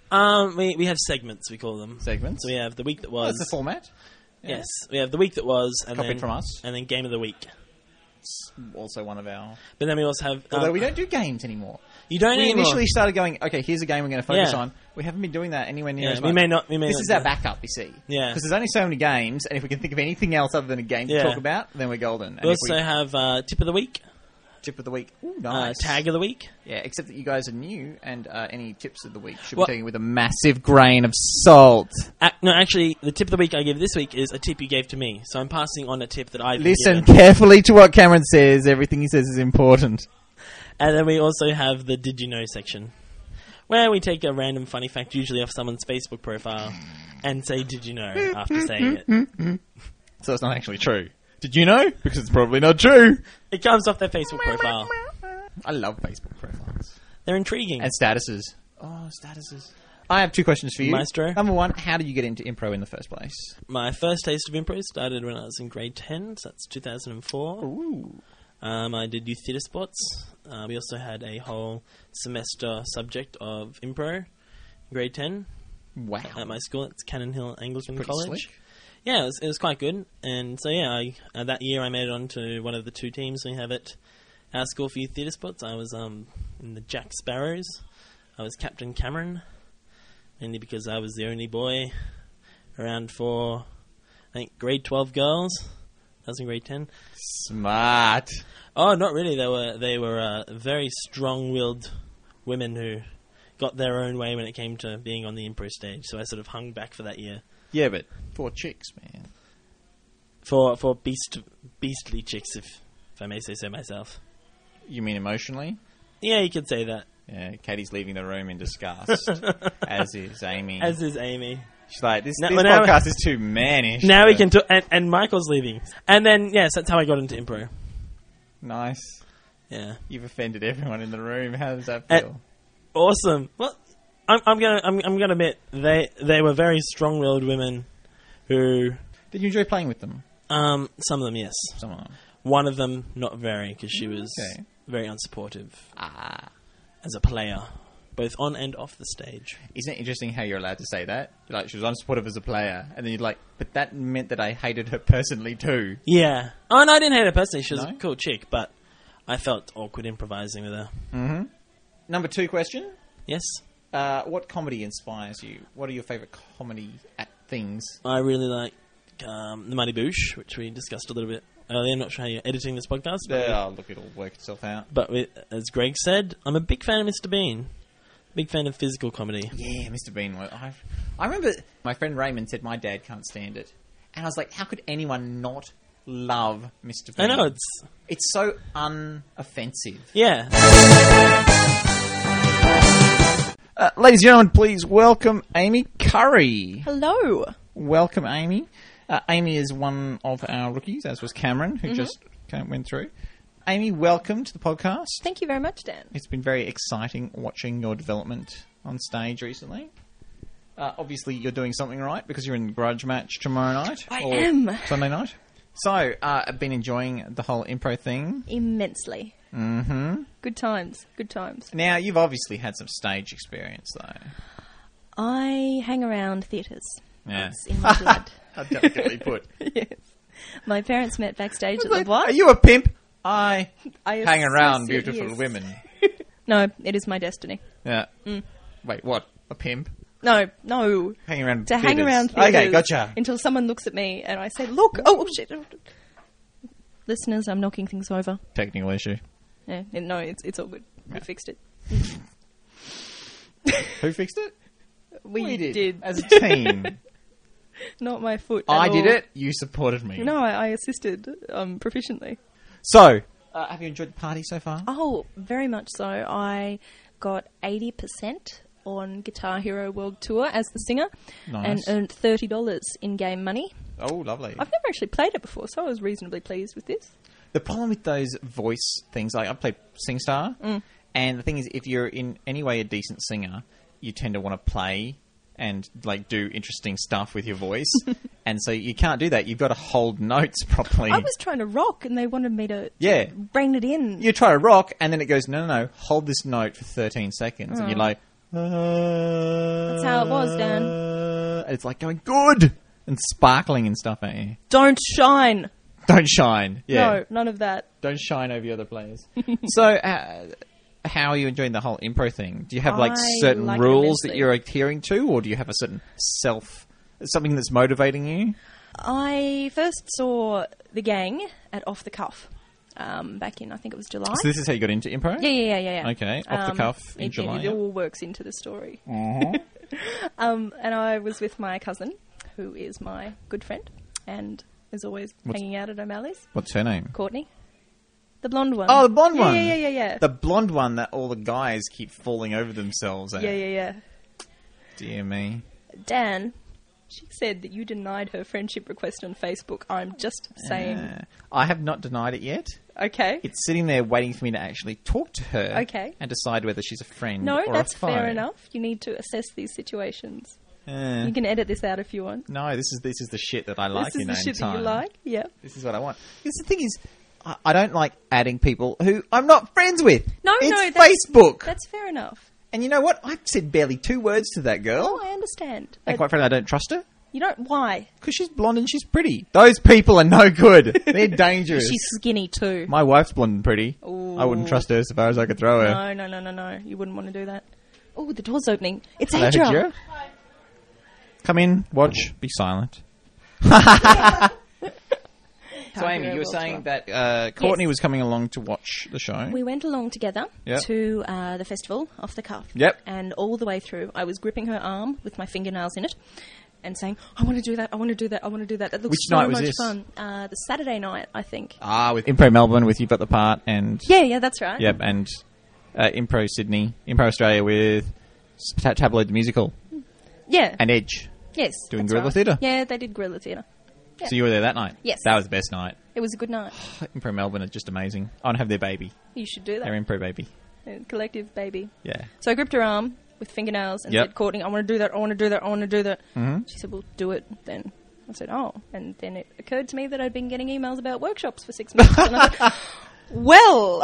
We have segments, we call them. Segments? So we have the week that was. That's the format. Yeah. Yes, we have the week that was, and Copied then from us. and then game of the week. It's also one of our... But then we also have. Although we don't do games anymore. You don't We anymore. initially started going, okay, here's a game we're going to focus Yeah. on. We haven't been doing that anywhere near Yeah, as we much. may not. We may This not is do our that. backup, you see. Yeah. Because there's only so many games, and if we can think of anything else other than a game to Yeah. talk about, then we're golden. And We if also have tip of the week, tip of the week. Ooh, nice. tag of the week. Yeah, except that you guys are new, and any tips of the week should What? be taken with a massive grain of salt. No, actually, the tip of the week I give this week is a tip you gave to me. So I'm passing on a tip that I've been Listen given. carefully to what Cameron says. Everything he says is important. And then we also have the Did You Know section, where we take a random funny fact, usually off someone's Facebook profile, and say, Did you know, after saying it. So it's not actually true. Did you know? Because it's probably not true. It comes off their Facebook profile. I love Facebook profiles. They're intriguing. And statuses. Oh, statuses. I have two questions for you. Maestro. Number one, how did you get into improv in the first place? My first taste of improv started when I was in grade 10, so that's 2004. Ooh. I did youth theatre sports. We also had a whole semester subject of improv in grade 10 Wow. at my school. It's Cannon Hill Anglican Pretty College. slick. Yeah, it was quite good. And so, yeah, that year I made it onto one of the two teams we have at our school for youth theatre sports. I was in the Jack Sparrows. I was Captain Cameron, mainly because I was the only boy around for, I think, grade 12 girls. I was in grade 10. Smart. Oh, not really. They were very strong-willed women who got their own way when it came to being on the improv stage. So I sort of hung back for that year. Yeah, but 4 chicks, man. For beastly chicks, if I may say so myself. You mean emotionally? Yeah, you could say that. Yeah, Katie's leaving the room in disgust, as is Amy. As is Amy. She's like, this Now- podcast is too mannish. Now we can talk, and Michael's leaving. And then, yes, that's how I got into improv. Nice. Yeah. You've offended everyone in the room. How does that feel? Awesome. Well, I'm gonna admit they were very strong-willed women who, Did you enjoy playing with them? some of them, yes. Some of them. One of them, not very, because she was Okay. very unsupportive as a player, both on and off the stage. Isn't it interesting how you're allowed to say that? You're like, she was unsupportive as a player, and then you're like, but that meant that I hated her personally too. Yeah. Oh, no, I didn't hate her personally. She was No? a cool chick, but I felt awkward improvising with her. Number 2 question. Yes. What comedy inspires you? What are your favourite comedy things? I really like The Mighty Boosh, which we discussed a little bit earlier. I'm not sure how you're editing this podcast. Look, it'll work itself out. But as Greg said, I'm a big fan of Mr. Bean. Big fan of physical comedy. Yeah, Mr. Bean. I remember my friend Raymond said my dad can't stand it. And I was like, how could anyone not love Mr. Bean? I know, It's so unoffensive. yeah. Ladies and gentlemen, please welcome Amy Curry. Hello. Welcome, Amy. Amy is one of our rookies, as was Cameron, who just went through. Amy, welcome to the podcast. Thank you very much, Dan. It's been very exciting watching your development on stage recently. Obviously, you're doing something right because you're in the Grudge match tomorrow night. I or am. Sunday night. So, I've been enjoying the whole improv thing. Immensely. Mm-hmm. Good times. Good times. Now, you've obviously had some stage experience, though. I hang around theatres. Yeah. It's in my blood. How delicately put. Yes. My parents met backstage at the what? Are you a pimp? I hang around beautiful women. No, it is my destiny. Yeah. Wait, what? A pimp? No. Hang around To theatres. hang around theatres Okay, gotcha. until someone looks at me and I say, look, oh shit. Listeners, I'm knocking things over. Technical issue. Yeah, no, it's all good. We fixed it. Who fixed it? We did. As a team. Not my foot. I at did all. it. You supported me. No, I assisted proficiently. So, have you enjoyed the party so far? Oh, very much so. I got 80% on Guitar Hero World Tour as the singer Nice. and earned $30 in-game money. Oh, lovely. I've never actually played it before, so I was reasonably pleased with this. The problem with those voice things, like I played SingStar, and the thing is, if you're in any way a decent singer, you tend to want to play and like do interesting stuff with your voice, and so you can't do that. You've got to hold notes properly. I was trying to rock, and they wanted me to Yeah. rein it in. You try to rock, and then it goes, no, hold this note for 13 seconds, and you're like, That's how it was, Dan. It's like going good and sparkling and stuff at you. Don't shine. Don't shine. Yeah. No, none of that. Don't shine over the other players. So, how are you enjoying the whole impro thing? Do you have like I certain like it rules that immensely. you're adhering to, or do you have a certain something that's motivating you? I first saw the gang at Off the Cuff back in, I think it was July. So this is how you got into impro? Yeah. Okay, Off the Cuff in July. It all works into the story. Uh-huh. And I was with my cousin, who is my good friend, and is always hanging out at O'Malley's. What's her name? Courtney. The blonde one. Oh, the blonde one. Yeah. The blonde one that all the guys keep falling over themselves at. Yeah. Dear me. Dan, she said that you denied her friendship request on Facebook. I'm just saying. I have not denied it yet. Okay. It's sitting there waiting for me to actually talk to her. Okay. And decide whether she's a friend No, or that's a foe. fair enough. You need to assess these situations. You can edit this out if you want. No, this is the shit that I like. This is the shit that you like? Yeah. This is what I want. Because the thing is, I don't like adding people who I'm not friends with. It's Facebook. That's fair enough. And you know what? I've said barely 2 words to that girl. Oh, I understand. And quite frankly, I don't trust her. You don't. Why? Because she's blonde and she's pretty. Those people are no good. They're dangerous. She's skinny too. My wife's blonde and pretty. Ooh. I wouldn't trust her so far as I could throw her. No. You wouldn't want to do that. Oh, the door's opening. It's Hello, Adria. Hajira. Come in, watch, be silent. So, Amy, you were saying that Courtney was coming along to watch the show. We went along together Yep. to the festival, Off the Cuff. Yep. And all the way through, I was gripping her arm with my fingernails in it and saying, I want to do that, I want to do that, I want to do that. That looks Which so night was much this? fun. The Saturday night, I think. With Impro Melbourne with You've Got the Part and... Yeah, that's right. Yep, and Impro Sydney, Impro Australia with Tabloid the Musical. Yeah. And Edge. Yes. Doing that's Guerrilla right. Theatre. Yeah, they did Guerrilla Theatre. Yeah. So you were there that night? Yes. That was the best night. It was a good night. Impro Melbourne are just amazing. I want to have their baby. You should do that. Their Impro baby. Collective baby. Yeah. So I gripped her arm with fingernails and Yep. said, Courtney, I want to do that, I want to do that, I want to do that. Mhm. She said, well, do it then. I said, oh. And then it occurred to me that I'd been getting emails about workshops for 6 months. And I thought, well,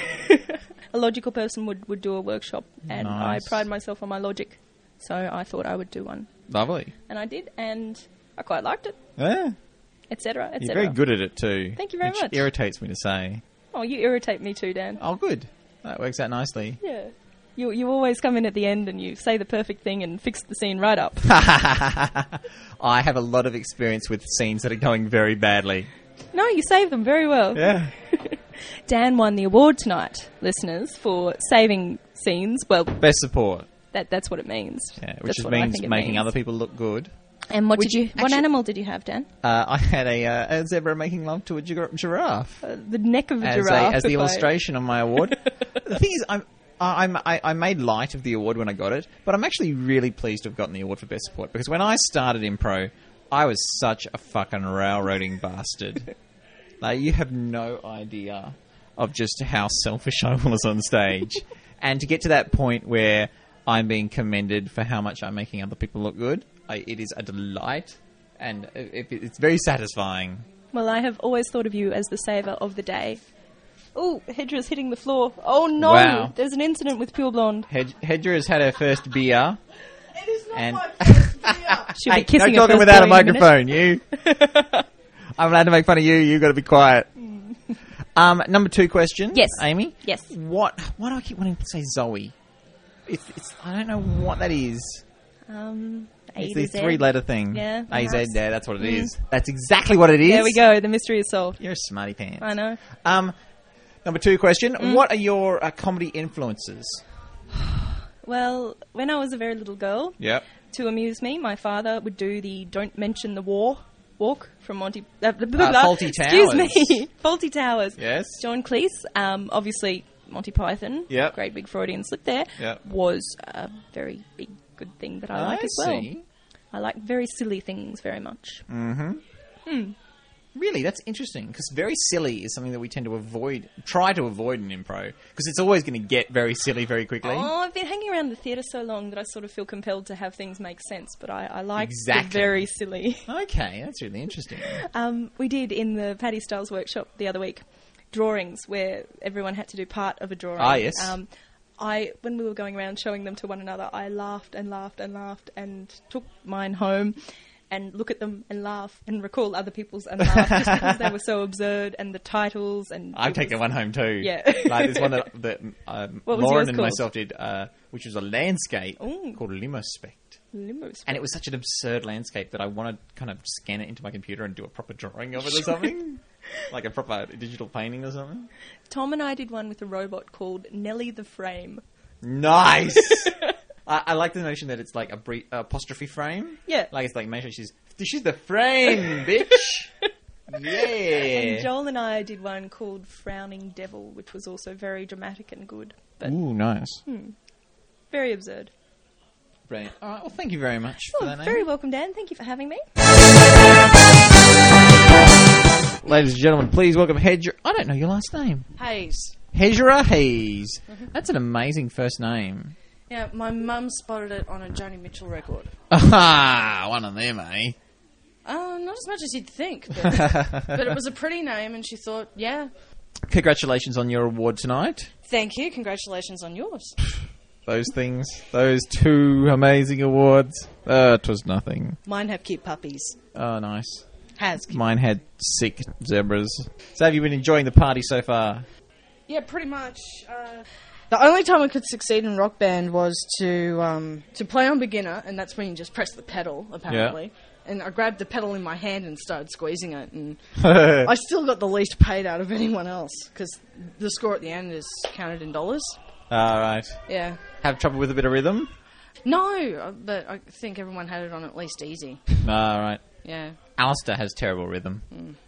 a logical person would do a workshop. And Nice. I pride myself on my logic. So I thought I would do one. Lovely. And I did, and I quite liked it, Yeah. etc., etc. You're very good at it too. Thank you very which much. irritates me to say. Oh, you irritate me too, Dan. Oh, good. That works out nicely. Yeah. You always come in at the end and you say the perfect thing and fix the scene right up. I have a lot of experience with scenes that are going very badly. No, you save them very well. Yeah. Dan won the award tonight, listeners, for saving scenes. Well, Best support. that's what it means. Yeah, which That's just what I means think it making means. other people look good. And what Which did you? What actually- animal did you have, Dan? I had a zebra making love to a giraffe. The neck of a as giraffe. as the if I- illustration on my award. The thing is, I made light of the award when I got it, but I'm actually really pleased to have gotten the award for best support because when I started Impro, I was such a fucking railroading bastard. Like, you have no idea of just how selfish I was on stage, and to get to that point where I'm being commended for how much I'm making other people look good, it is a delight, and it's very satisfying. Well, I have always thought of you as the saver of the day. Oh, Hedra's hitting the floor. Oh no! Wow. There's an incident with Pure Blonde. Hedra has had her first beer. It is not And- my first beer. She'll Hey, be kissing no her talking first without a boy in minute. microphone, you. I'm allowed to make fun of you. You've got to be quiet. Number 2 question. Yes. Amy? Yes. Why do I keep wanting to say Zoe? It's I don't know what that is. It's the 3-letter thing. Yeah, AZ, perhaps. yeah, that's what it is. That's exactly what it is. There we go. The mystery is solved. You're a smarty pants. I know. Number 2 question. What are your comedy influences? Well, when I was a very little girl, Yep. to amuse me, my father would do the "Don't Mention the War" walk from Monty. Fawlty Excuse Towers. me, Fawlty Towers. Yes. John Cleese, obviously Monty Python. Yep. Great big Freudian slip there. Yep. Was a very big good thing that I like as well. See. I like very silly things very much. Really, that's interesting, because very silly is something that we tend to try to avoid in impro, because it's always going to get very silly very quickly. Oh, I've been hanging around the theatre so long that I sort of feel compelled to have things make sense, but I like Exactly. the very silly. Okay, that's really interesting. We did in the Paddy Styles workshop the other week drawings where everyone had to do part of a drawing. Ah, yes. When we were going around showing them to one another, I laughed and laughed and laughed and took mine home and look at them and laugh and recall other people's and laugh just because they were so absurd, and the titles and... I've taken one home too. Yeah. Like there's one that What was Lauren yours and called? myself did, which was a landscape Ooh. called Limospect. Limos. And it was such an absurd landscape that I want to kind of scan it into my computer and do a proper drawing of it or something. Like a proper digital painting or something. Tom and I did one with a robot called Nelly the Frame. Nice! I like the notion that it's like a apostrophe frame. Yeah. Like it's like, make sure she's the frame, bitch! Yeah! And Joel and I did one called Frowning Devil, which was also very dramatic and good, but Ooh, nice. very absurd. Brilliant. All right, well, thank you very much for Oh, that, Amy. very welcome, Dan. Thank you for having me. Ladies and gentlemen, please welcome Hedger. I don't know your last name. Hayes. Hedgera Hayes. That's an amazing first name. Yeah, my mum spotted it on a Joni Mitchell record. Ah, one of them, eh? Not as much as you'd think, but it was a pretty name, and she thought, yeah, Congratulations on your award tonight. thank you, congratulations on yours. Those things, those 2 amazing awards. It was nothing. Mine have cute puppies. Oh, nice. Has cute. Mine had sick zebras. So have you been enjoying the party so far? Yeah, pretty much. The only time I could succeed in Rock Band was to play on beginner, and that's when you just press the pedal, apparently. Yeah. And I grabbed the pedal in my hand and started squeezing it, and I still got the least paid out of anyone else, because the score at the end is counted in dollars. Right. Yeah. Have trouble with a bit of rhythm? No, but I think everyone had it on at least easy. Right. Yeah. Alistair has terrible rhythm.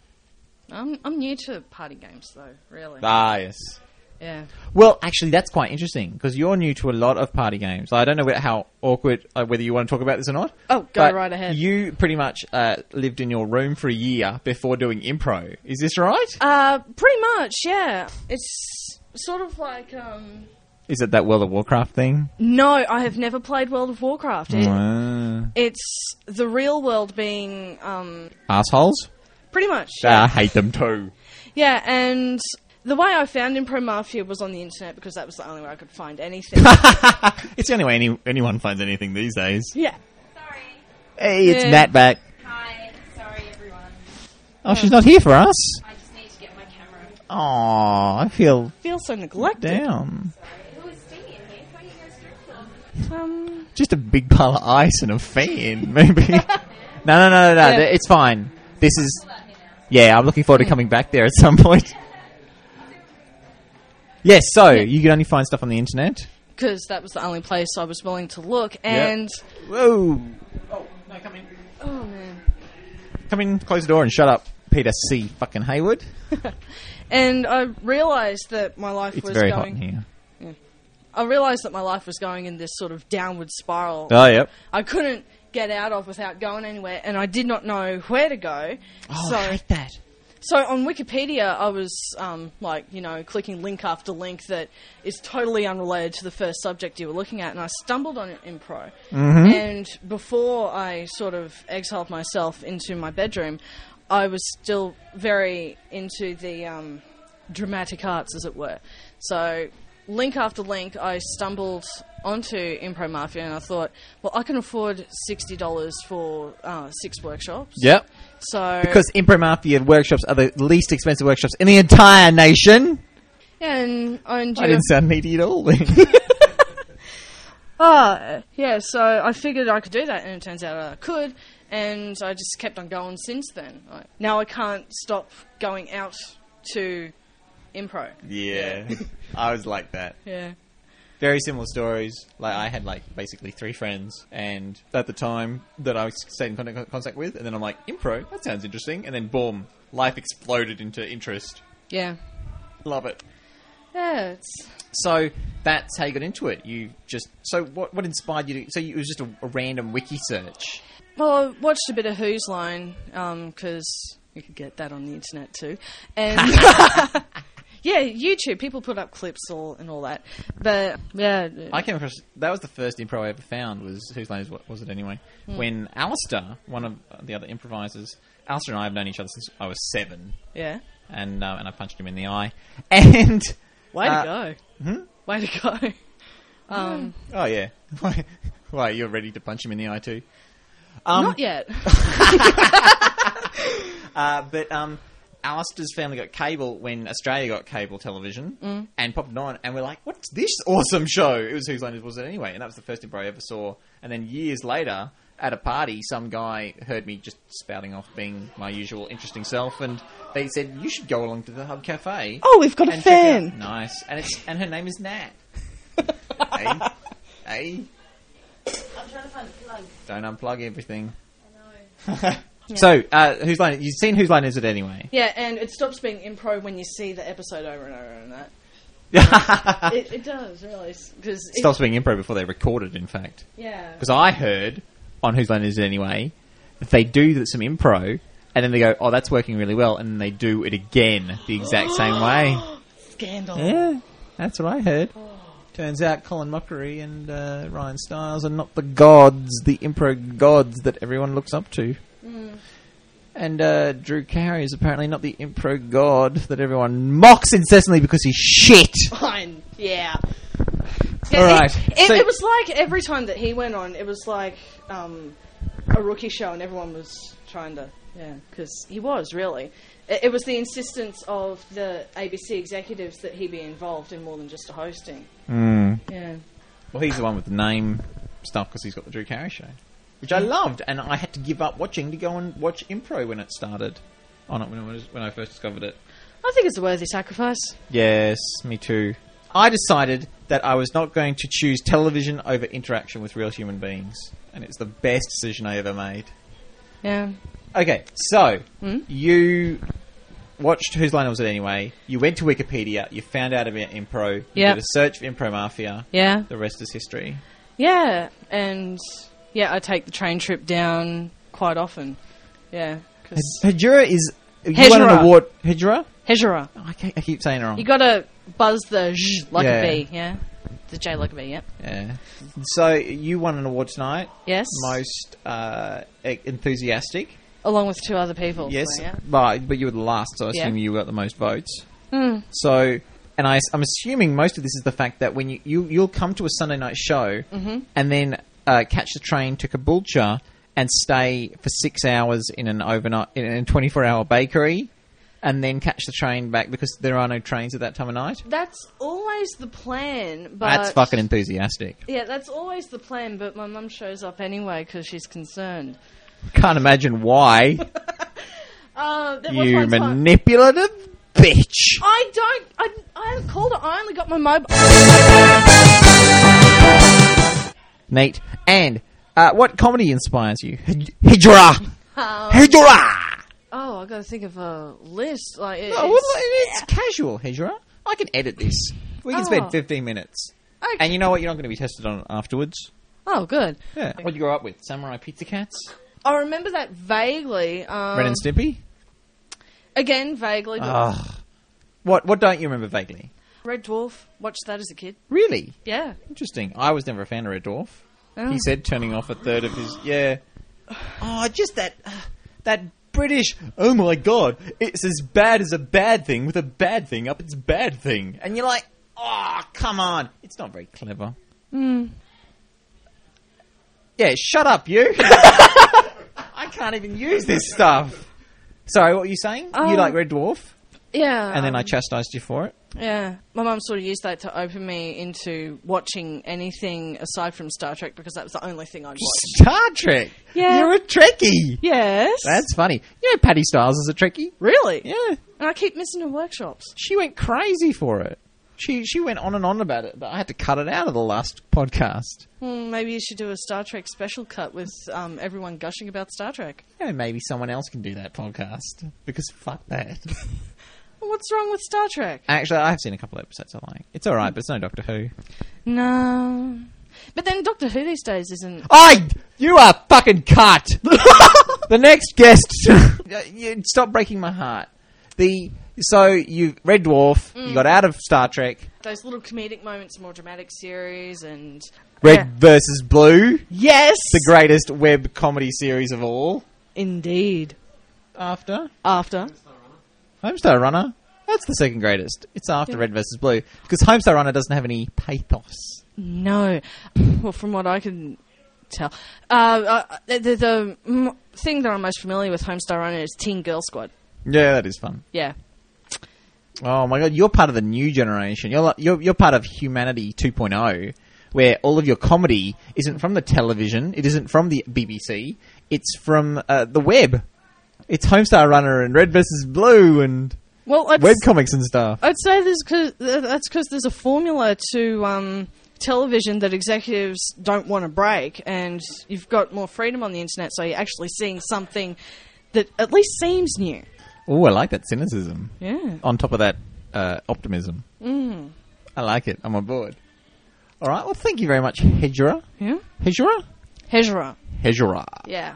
I'm new to party games, though, really. Yes. Yeah. Well, actually, that's quite interesting, because you're new to a lot of party games. I don't know how awkward, whether you want to talk about this or not. Oh, go right ahead. You pretty much lived in your room for a year before doing impro. Is this right? Pretty much, yeah. It's sort of like, Is it that World of Warcraft thing? No, I have never played World of Warcraft. Wow. It's the real world being, Assholes? pretty much. I hate them too. Yeah, and the way I found Impro Mafia was on the internet, because that was the only way I could find anything. It's the only way anyone finds anything these days. Yeah. Sorry. Hey, it's Yeah. Nat back. Hi. Sorry, everyone. Oh, she's not here for us. I just need to get my camera. Oh, I feel Feel so neglected. down. Who is Stevie in here? What are you guys drinking? Just a big pile of ice and a fan, maybe. No. Yeah. It's fine. This is... Yeah, I'm looking forward to coming back there at some point. Yes, so you can only find stuff on the internet. Because that was the only place I was willing to look, and... Whoa. Oh, no, come in. Oh, man. Come in, close the door and shut up, Peter C. fucking Hayward. And I realised that my life It's was very going... hot in here. I realised that my life was going in this sort of downward spiral. Oh, yep. I couldn't get out of without going anywhere, and I did not know where to go. Oh, so, I hate that. So on Wikipedia, I was clicking link after link that is totally unrelated to the first subject you were looking at, and I stumbled on Impro. Mm-hmm. And before I sort of exiled myself into my bedroom, I was still very into the dramatic arts, as it were. So link after link, I stumbled onto Impro Mafia, and I thought, well, I can afford $60 for 6 workshops. Yep. So Because Impro Mafia workshops are the least expensive workshops in the entire nation. yeah, and I didn't sound needy at all. yeah, so I figured I could do that, and it turns out I could, and I just kept on going since then. Like, now I can't stop going out to Impro. Yeah. I was like that. Yeah. Very similar stories. Like, I had, like, basically 3 friends, and at the time that I stayed in contact with, and then I'm like, Impro, that sounds interesting, and then boom, life exploded into interest. Yeah. Love it. Yeah, it's... So, that's how you got into it. So what inspired you to... So, it was just a random wiki search. Well, I watched a bit of Who's Line, because you could get that on the internet too. And... yeah, YouTube. People put up clips and all that. But, yeah... I came across... That was the first improv I ever found, was Whose Line Was It Anyway? When Alistair, one of the other improvisers... Alistair and I have known each other since I was 7. Yeah. And I punched him in the eye. And... Way to go. Way to go. Oh, yeah. Why, you're ready to punch him in the eye too? Not yet. But Alistair's family got cable when Australia got cable television and popped it on, and we're like, what's this awesome show? It was Whose Line Was It Anyway? And that was the first improv I ever saw. And then years later, at a party, some guy heard me just spouting off being my usual interesting self, and they said, you should go along to the Hub Cafe. Oh, we've got a fan. Nice. And her name is Nat. Hey. I'm trying to find a plug. Don't unplug everything. I know. So, Whose Line? You've seen Whose Line Is It Anyway? Yeah, and it stops being impro when you see the episode over and over and that. It does, really. Stops being improv before they record it, in fact. Yeah. Because I heard on Whose Line Is It Anyway that they do some improv and then they go, oh, that's working really well, and then they do it again the exact same way. Scandal. Yeah, that's what I heard. Turns out Colin Mockery and Ryan Stiles are not the gods, the improv gods that everyone looks up to. And Drew Carey is apparently not the improv god that everyone mocks incessantly because he's shit. Fine. Yeah. All right. It was like every time that he went on, it was like a rookie show, and everyone was trying to, because he was really. It was the insistence of the ABC executives that he be involved in more than just a hosting. Yeah. Well, he's the one with the name stuff because he's got the Drew Carey show, which I loved, and I had to give up watching to go and watch Impro when it started on it when I first discovered it. I think it's a worthy sacrifice. Yes, me too. I decided that I was not going to choose television over interaction with real human beings, and it's the best decision I ever made. Yeah. Okay, so you watched Whose Line Was It Anyway? You went to Wikipedia, you found out about Impro, you did a search for Impro Mafia. Yeah. The rest is history. Yeah, and I take the train trip down quite often. Yeah. Hejura is... You Hejura. won an award... Hejura? Hejura. Oh, I keep saying it wrong. You gotta buzz the j like a B, yeah? The J like a B, yeah. Yeah. So, you won an award tonight. Yes. Most enthusiastic. Along with 2 other people. Yes, so, yeah. but you were the last, so I assume you got the most votes. Mm. So, and I'm assuming most of this is the fact that when you'll come to a Sunday night show and then catch the train to Caboolture and stay for 6 hours in a 24-hour bakery, and then catch the train back because there are no trains at that time of night. That's always the plan, but... That's fucking enthusiastic. Yeah, that's always the plan, but my mum shows up anyway because she's concerned. Can't imagine why. You manipulative bitch. I haven't called her. I only got my mobile. Neat. And what comedy inspires you? Hijra! Hijra! Oh, I got to think of a list. Like it's casual, Hijra. I can edit this. We can spend 15 minutes. Okay. And you know what? You're not going to be tested on afterwards. Oh, good. Yeah. What did you grow up with? Samurai Pizza Cats? I remember that vaguely. Ren and Stimpy? Again, vaguely. What don't you remember vaguely? Red Dwarf. Watched that as a kid. Really? Yeah. Interesting. I was never a fan of Red Dwarf. Oh. He said, turning off a third of his... Yeah. Oh, just that British... Oh, my God. It's as bad as a bad thing with a bad thing up its bad thing. And you're like, Oh, come on. It's not very clever. Yeah, shut up, you. I can't even use this stuff. Sorry, what were you saying? You like Red Dwarf? Yeah. And then I chastised you for it? Yeah. My mum sort of used that to open me into watching anything aside from Star Trek because that was the only thing I'd watch. Star Trek? Yeah. You're a Trekkie. Yes. That's funny. You know Patty Styles is a Trekkie? Really? Yeah. And I keep missing her workshops. She went crazy for it. She went on and on about it, but I had to cut it out of the last podcast. Maybe you should do a Star Trek special cut with everyone gushing about Star Trek. Yeah, maybe someone else can do that podcast, because fuck that. What's wrong with Star Trek? Actually, I have seen a couple of episodes I like. It's alright, but it's no Doctor Who. No. But then Doctor Who these days isn't... You are fucking cut! The next guest... Stop breaking my heart. So, you Red Dwarf, you got out of Star Trek. Those little comedic moments, more dramatic series, and... Red versus Blue. Yes! The greatest web comedy series of all. Indeed. After? Homestar Runner. That's the second greatest. It's after Red versus Blue. Because Homestar Runner doesn't have any pathos. No. Well, from what I can tell. The thing that I'm most familiar with Homestar Runner is Teen Girl Squad. Yeah, that is fun. Yeah. Oh my god, you're part of the new generation. You're part of Humanity 2.0, where all of your comedy isn't from the television, it isn't from the BBC, it's from the web. It's Homestar Runner and Red vs. Blue and webcomics and stuff. I'd say that's because there's a formula to television that executives don't want to break, and you've got more freedom on the internet, so you're actually seeing something that at least seems new. Oh, I like that cynicism. Yeah. On top of that optimism. I like it. I'm on board. All right. Well, thank you very much, Hejra. Yeah? Hejra. Yeah.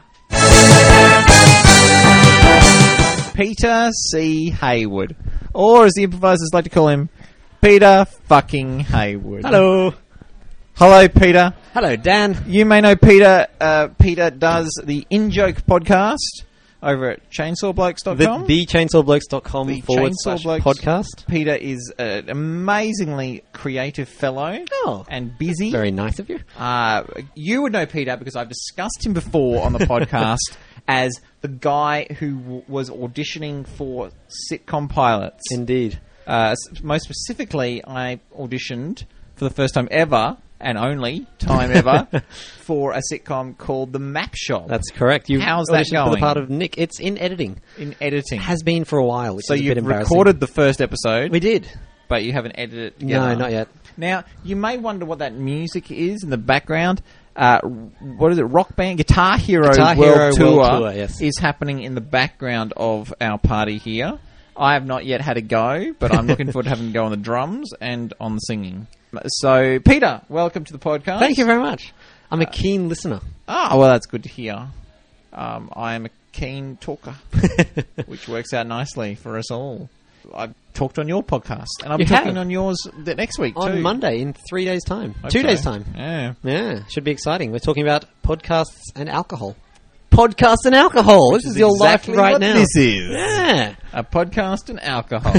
Peter C. Hayward. Or, as the improvisers like to call him, Peter fucking Hayward. Hello. Hello, Peter. Hello, Dan. You may know Peter. Peter does the In-Joke podcast over at chainsawblokes.com. The chainsawblokes.com /podcast. Peter is an amazingly creative fellow and busy. Very nice of you. You would know Peter because I've discussed him before on the podcast as the guy who was auditioning for sitcom pilots. Indeed. Most specifically, I auditioned for the first time ever and only time ever for a sitcom called The Map Shop. That's correct. How's that going? For the part of Nick. It's in editing. Has been for a while. So you've recorded the first episode. We did. But you haven't edited it together. No, not yet. Now, you may wonder what that music is in the background. What is it? Rock band? Guitar Hero World Tour yes. is happening in the background of our party here. I have not yet had a go, but I'm looking forward to having a go on the drums and on the singing. So, Peter, welcome to the podcast. Thank you very much. I'm a keen listener. Well, that's good to hear. I am a keen talker, which works out nicely for us all. I've talked on your podcast, and I'll be talking on yours next week, on too. Monday, in 3 days' time. Hope 2 so. days' time. Yeah. Should be exciting. We're talking about podcasts and alcohol. Podcasts and alcohol. This is your exactly life right what now. This is. Yeah. A podcast and alcohol.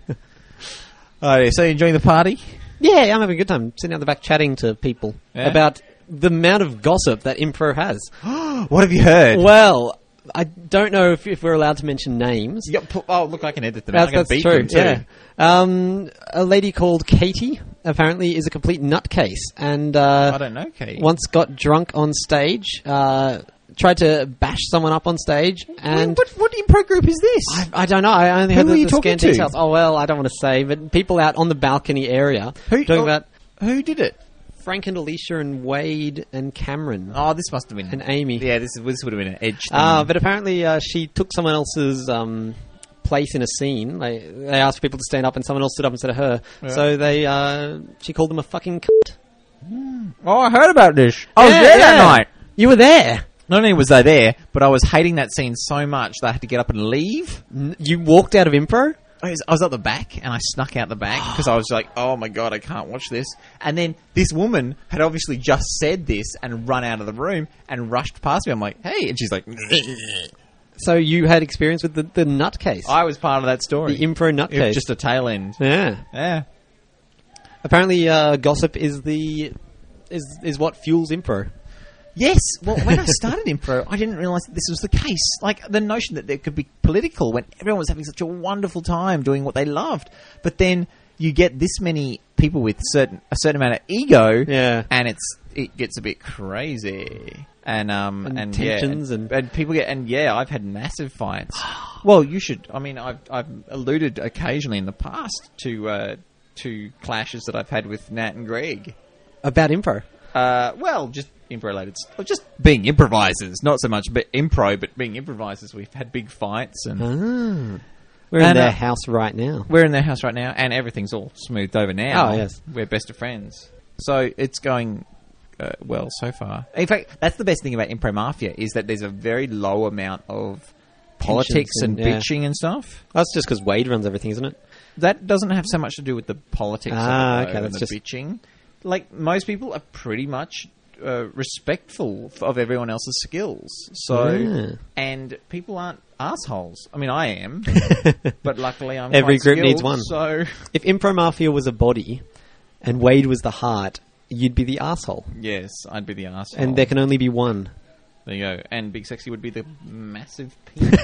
So you enjoying the party? Yeah, I'm having a good time. Sitting out the back chatting to people about the amount of gossip that Impro has. What have you heard? Well, I don't know if we're allowed to mention names. Look, I can edit them. That's true. Them too. Yeah. A lady called Katie apparently is a complete nutcase, and I don't know Katie. Once got drunk on stage. Tried to bash someone up on stage, and what impro group is this? I don't know. I only heard the scant to? details. Oh well, I don't want to say, but people out on the balcony area talking about who did it. Frank and Alicia and Wade and Cameron. Oh, this must have been and Amy. Yeah, this would have been an edge thing. But apparently she took someone else's place in a scene. They asked people to stand up, and someone else stood up instead of her. Yeah. So she called them a fucking cunt. Oh, I heard about this. I was there that night. You were there. Not only was I there, but I was hating that scene so much that I had to get up and leave. You walked out of Impro? I was at the back, and I snuck out the back because I was like, oh my god, I can't watch this. And then this woman had obviously just said this and run out of the room and rushed past me. I'm like, hey, and she's like... So you had experience with the nutcase? I was part of that story. The Impro nutcase. Just a tail end. Yeah. Yeah. Apparently, gossip is what fuels impro. Yes. Well, when I started Impro, I didn't realise that this was the case. Like, the notion that there could be political when everyone was having such a wonderful time doing what they loved. But then you get this many people with a certain amount of ego, and it gets a bit crazy. And tensions and people get, I've had massive fights. Well, you should. I mean, I've alluded occasionally in the past to clashes that I've had with Nat and Greg about impro. Well, just impro related, just being improvisers, not so much but being improvisers. We've had big fights, and we're in their house right now. We're in their house right now, and everything's all smoothed over now. Oh yes, we're best of friends, so it's going well so far. In fact, that's the best thing about Impro Mafia is that there's a very low amount of politics and bitching and stuff. That's just because Wade runs everything, isn't it? That doesn't have so much to do with the politics okay, and the bitching. Like, most people are pretty much respectful of everyone else's skills. So, and people aren't assholes. I mean, I am, but luckily I'm every quite group skilled, needs one. So, if Impro Mafia was a body and Wade was the heart, you'd be the asshole. Yes, I'd be the asshole. And there can only be one. There you go. And Big Sexy would be the massive penis.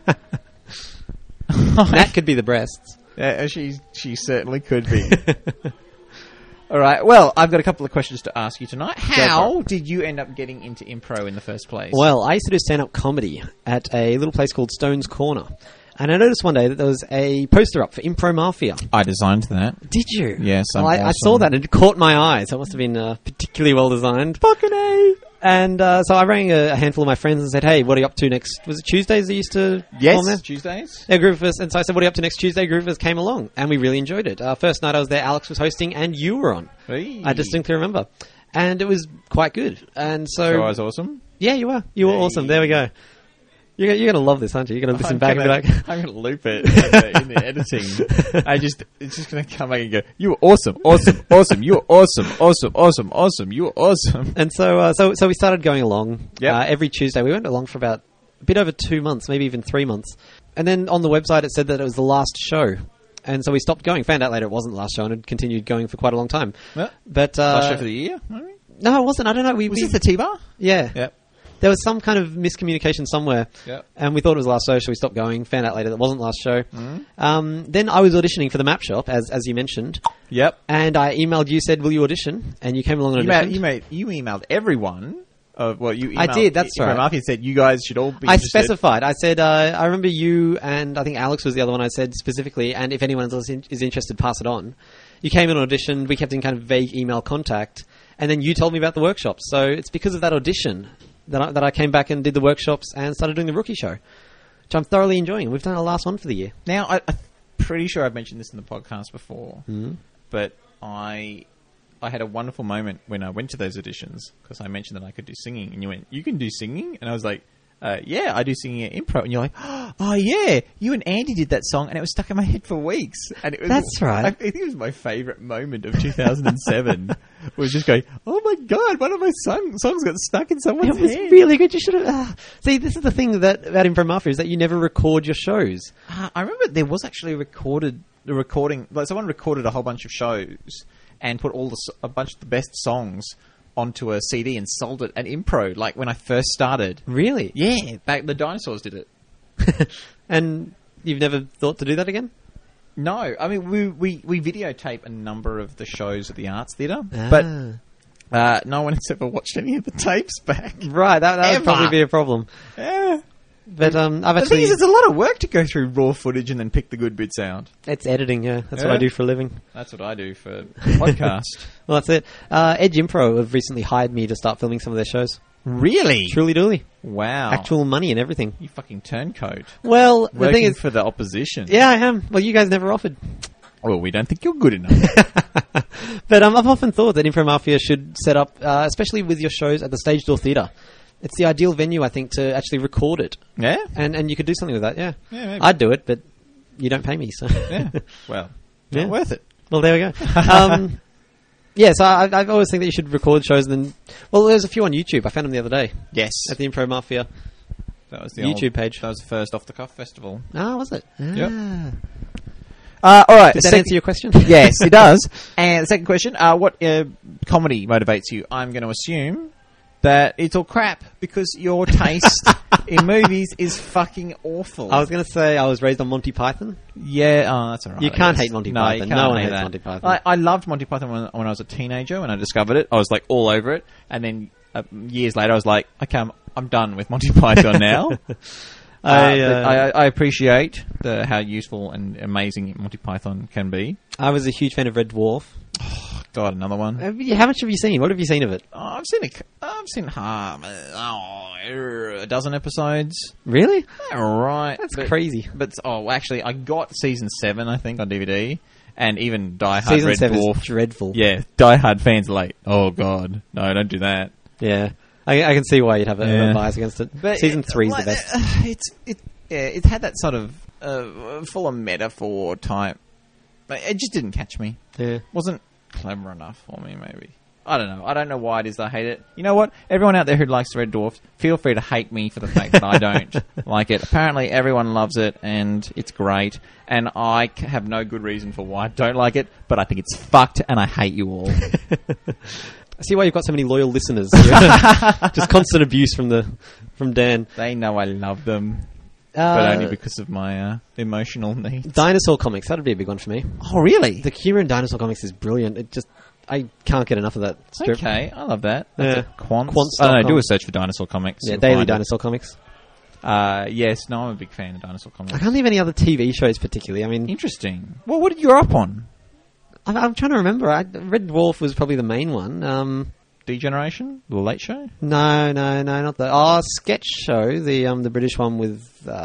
That could be the breasts. Yeah, she certainly could be. All right. Well, I've got a couple of questions to ask you tonight. How did you end up getting into impro in the first place? Well, I used to do stand-up comedy at a little place called Stone's Corner. And I noticed one day that there was a poster up for Impro Mafia. I designed that. Did you? Yes, well, I saw that and it caught my eye. So it must have been particularly well designed. Fucking A! And so I rang a handful of my friends and said, hey, what are you up to next? Was it Tuesdays they used to Yes, there? Tuesdays. Yeah, group of us. And so I said, what are you up to next Tuesday? Group of us came along and we really enjoyed it. First night I was there, Alex was hosting and you were on. Hey. I distinctly remember. And it was quite good. And so... I was awesome? Yeah, you were. You were awesome. There we go. You're going to love this, aren't you? You're going to listen back and be like... I'm going to loop it in the editing. It's just going to come back and go, you were awesome, awesome, awesome, you were awesome, awesome, awesome, awesome, you were awesome. And so we started going along Yep. every Tuesday. We went along for about a bit over 2 months, maybe even 3 months. And then on the website it said that it was the last show. And so we stopped going. Found out later it wasn't the last show and had continued going for quite a long time. Yeah. But last show for the year? Maybe? No, it wasn't. I don't know. Was this the T-Bar? Yeah. Yep. There was some kind of miscommunication somewhere, and we thought it was the last show, so we stopped going. Found out later that it wasn't the last show. Mm-hmm. Then I was auditioning for the Map Shop, as you mentioned. Yep. And I emailed you, said, will you audition? And you came along and auditioned. You emailed everyone. You emailed I did, that's right. Mafia said you guys should all be I interested. specified. I said, I remember you and I think Alex was the other one I said specifically, and if anyone else is interested, pass it on. You came and auditioned. We kept in kind of vague email contact. And then you told me about the workshops. So it's because of that audition that I came back and did the workshops and started doing the rookie show, which I'm thoroughly enjoying. We've done our last one for the year. Now, I'm pretty sure I've mentioned this in the podcast before, but I had a wonderful moment when I went to those auditions because I mentioned that I could do singing, and you went, "You can do singing?" And I was like, yeah, I do singing at Impro. And you're like, oh yeah, you and Andy did that song and it was stuck in my head for weeks. And it was, that's right. I think it was my favourite moment of 2007. was just going, oh my God, one of my songs got stuck in someone's head. It was really good. You should have... See, this is the thing about Impro Mafia is that you never record your shows. I remember there was actually a recording, like someone recorded a whole bunch of shows and put a bunch of the best songs onto a CD and sold it at Impro, like when I first started. Really? Yeah, the Dinosaurs did it. And you've never thought to do that again? No, I mean we videotape a number of the shows at the Arts Theatre, but no one has ever watched any of the tapes back. Right, that would probably be a problem. Yeah. But I've actually... The thing is, it's a lot of work to go through raw footage and then pick the good bits out. It's editing, yeah. That's what I do for a living. That's what I do for podcast. Well, that's it. Edge Impro have recently hired me to start filming some of their shows. Really? Truly dooly. Wow. Actual money and everything. You fucking turncoat. Well, the thing is... for the opposition. Yeah, I am. Well, you guys never offered. Well, we don't think you're good enough. But I've often thought that Impro Mafia should set up, especially with your shows at the Stage Door Theatre. It's the ideal venue, I think, to actually record it. Yeah? And you could do something with that, yeah. Yeah, maybe. I'd do it, but you don't pay me, so... Yeah. Well, not worth it. Well, there we go. Yeah, so I always think that you should record shows and then... Well, there's a few on YouTube. I found them the other day. Yes. At the Impro Mafia that was the YouTube page. That was the first Off the Cuff festival. Ah, was it? Yep. All right. Does that answer your question? Yes, it does. And the second question, what comedy motivates you? I'm going to assume that it's all crap because your taste in movies is fucking awful. I was going to say I was raised on Monty Python. Yeah, that's all right. You can't hate Monty Python. You can't no one hate hates that. Monty Python. I loved Monty Python when I was a teenager. When I discovered it, I was like all over it. And then years later, I was like, okay, I'm done with Monty Python now. I appreciate how useful and amazing Monty Python can be. I was a huge fan of Red Dwarf. Oh, God, another one. How much have you seen? What have you seen of it? I've seen a dozen episodes. Really? All right. That's crazy. But actually, I got season 7, I think, on DVD. And even Die Hard Season Red 7 Dwarf. is dreadful. Yeah, Die Hard fans are like, oh God, no, don't do that. Yeah. I can see why you'd have a bias against it. But Season 3 is the best. It's had that sort of full of metaphor type. It just didn't catch me. Yeah. Wasn't clever enough for me, maybe. I don't know. I don't know why it is that I hate it. You know what? Everyone out there who likes Red Dwarf, feel free to hate me for the fact that I don't like it. Apparently, everyone loves it, and it's great. And I have no good reason for why I don't like it, but I think it's fucked, and I hate you all. I see why you've got so many loyal listeners. Just constant abuse from Dan. They know I love them. But only because of my emotional needs. Dinosaur comics, that would be a big one for me. Oh, really? The humor in Dinosaur comics is brilliant. I can't get enough of that strip. Okay, I love that. Yeah. Quants. I don't know, do a search for Dinosaur comics. Yeah, Daily Dinosaur comics. Yes, no, I'm a big fan of Dinosaur comics. I can't think of any other TV shows particularly. I mean, interesting. Well, what did you up on? I'm trying to remember. Red Dwarf was probably the main one. Degeneration? The Late Show? No, not the Sketch Show, the British one with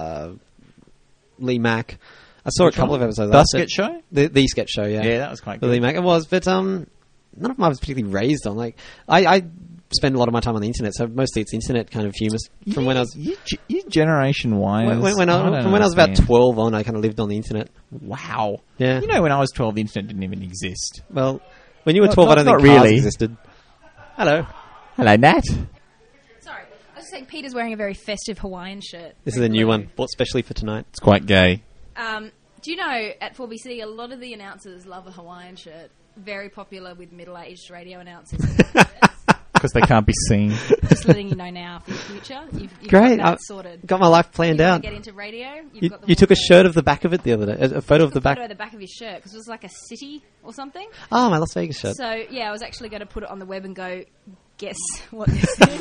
Lee Mack. I saw a couple of episodes. The Sketch Show? The Sketch Show, yeah. Yeah, that was quite good. Lee Mack, it was, but none of them I was particularly raised on. Like, I spend a lot of my time on the internet, so mostly it's internet kind of humour. From when I was generation-wise, when I was about 12 on, I kind of lived on the internet. Wow. Yeah. You know, when I was 12, the internet didn't even exist. Well, when you were 12, I don't think cars existed. Hello, Nat. Sorry, I was just saying Peter's wearing a very festive Hawaiian shirt. This is a new one, bought specially for tonight. It's quite gay. Do you know, at 4BC, a lot of the announcers love a Hawaiian shirt. Very popular with middle-aged radio announcers. Because they can't be seen. Just letting you know now for the future. You've Great, got that sorted. Got my life planned out. Get into radio. You took a shirt of the back of it the other day. A photo of the back. A photo of the back of his shirt because it was like a city or something. Oh, my Las Vegas shirt. So yeah, I was actually going to put it on the web and go, guess what this is.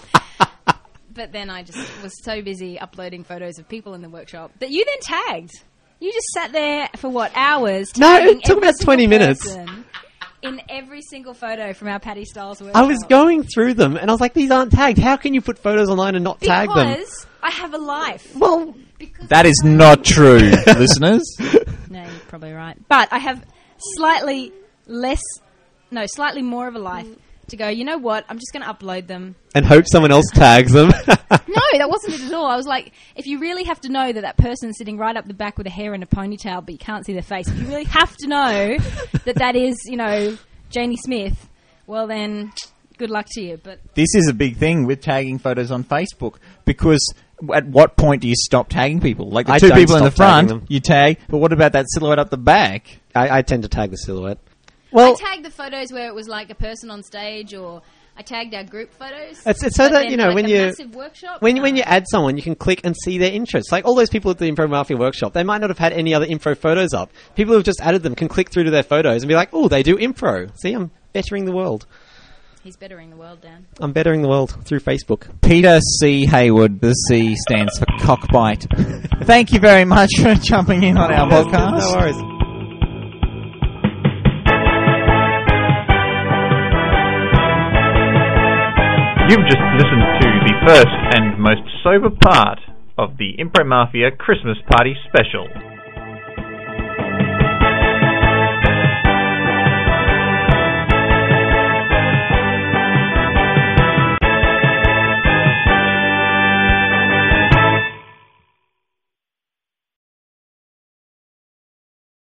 But then I just was so busy uploading photos of people in the workshop that you then tagged. You just sat there for hours? No, it took about 20 minutes. In every single photo from our Paddy Styles workshop. I was going through them and I was like, these aren't tagged. How can you put photos online and not tag them? Because I have a life. Well, that is not true, listeners. No, you're probably right. But I have slightly more of a life to go, you know what, I'm just going to upload them. And hope someone else tags them. No, that wasn't it at all. I was like, if you really have to know that person's sitting right up the back with a hair and a ponytail, but you can't see their face, if you really have to know that is, Janie Smith, well then, good luck to you. But this is a big thing with tagging photos on Facebook, because at what point do you stop tagging people? Like the two people in the front, you tag, but what about that silhouette up the back? I tend to tag the silhouette. Well, I tagged the photos where it was like a person on stage, or I tagged our group photos. It's so that, when you add someone, you can click and see their interests. Like all those people at the Improv Mafia workshop, they might not have had any other improv photos up. People who've just added them can click through to their photos and be like, oh, they do improv. See, I'm bettering the world. He's bettering the world, Dan. I'm bettering the world through Facebook. Peter C. Hayward, the C stands for cockbite. Thank you very much for jumping in on our podcast. No worries. You've just listened to the first and most sober part of the Improv Mafia Christmas Party Special.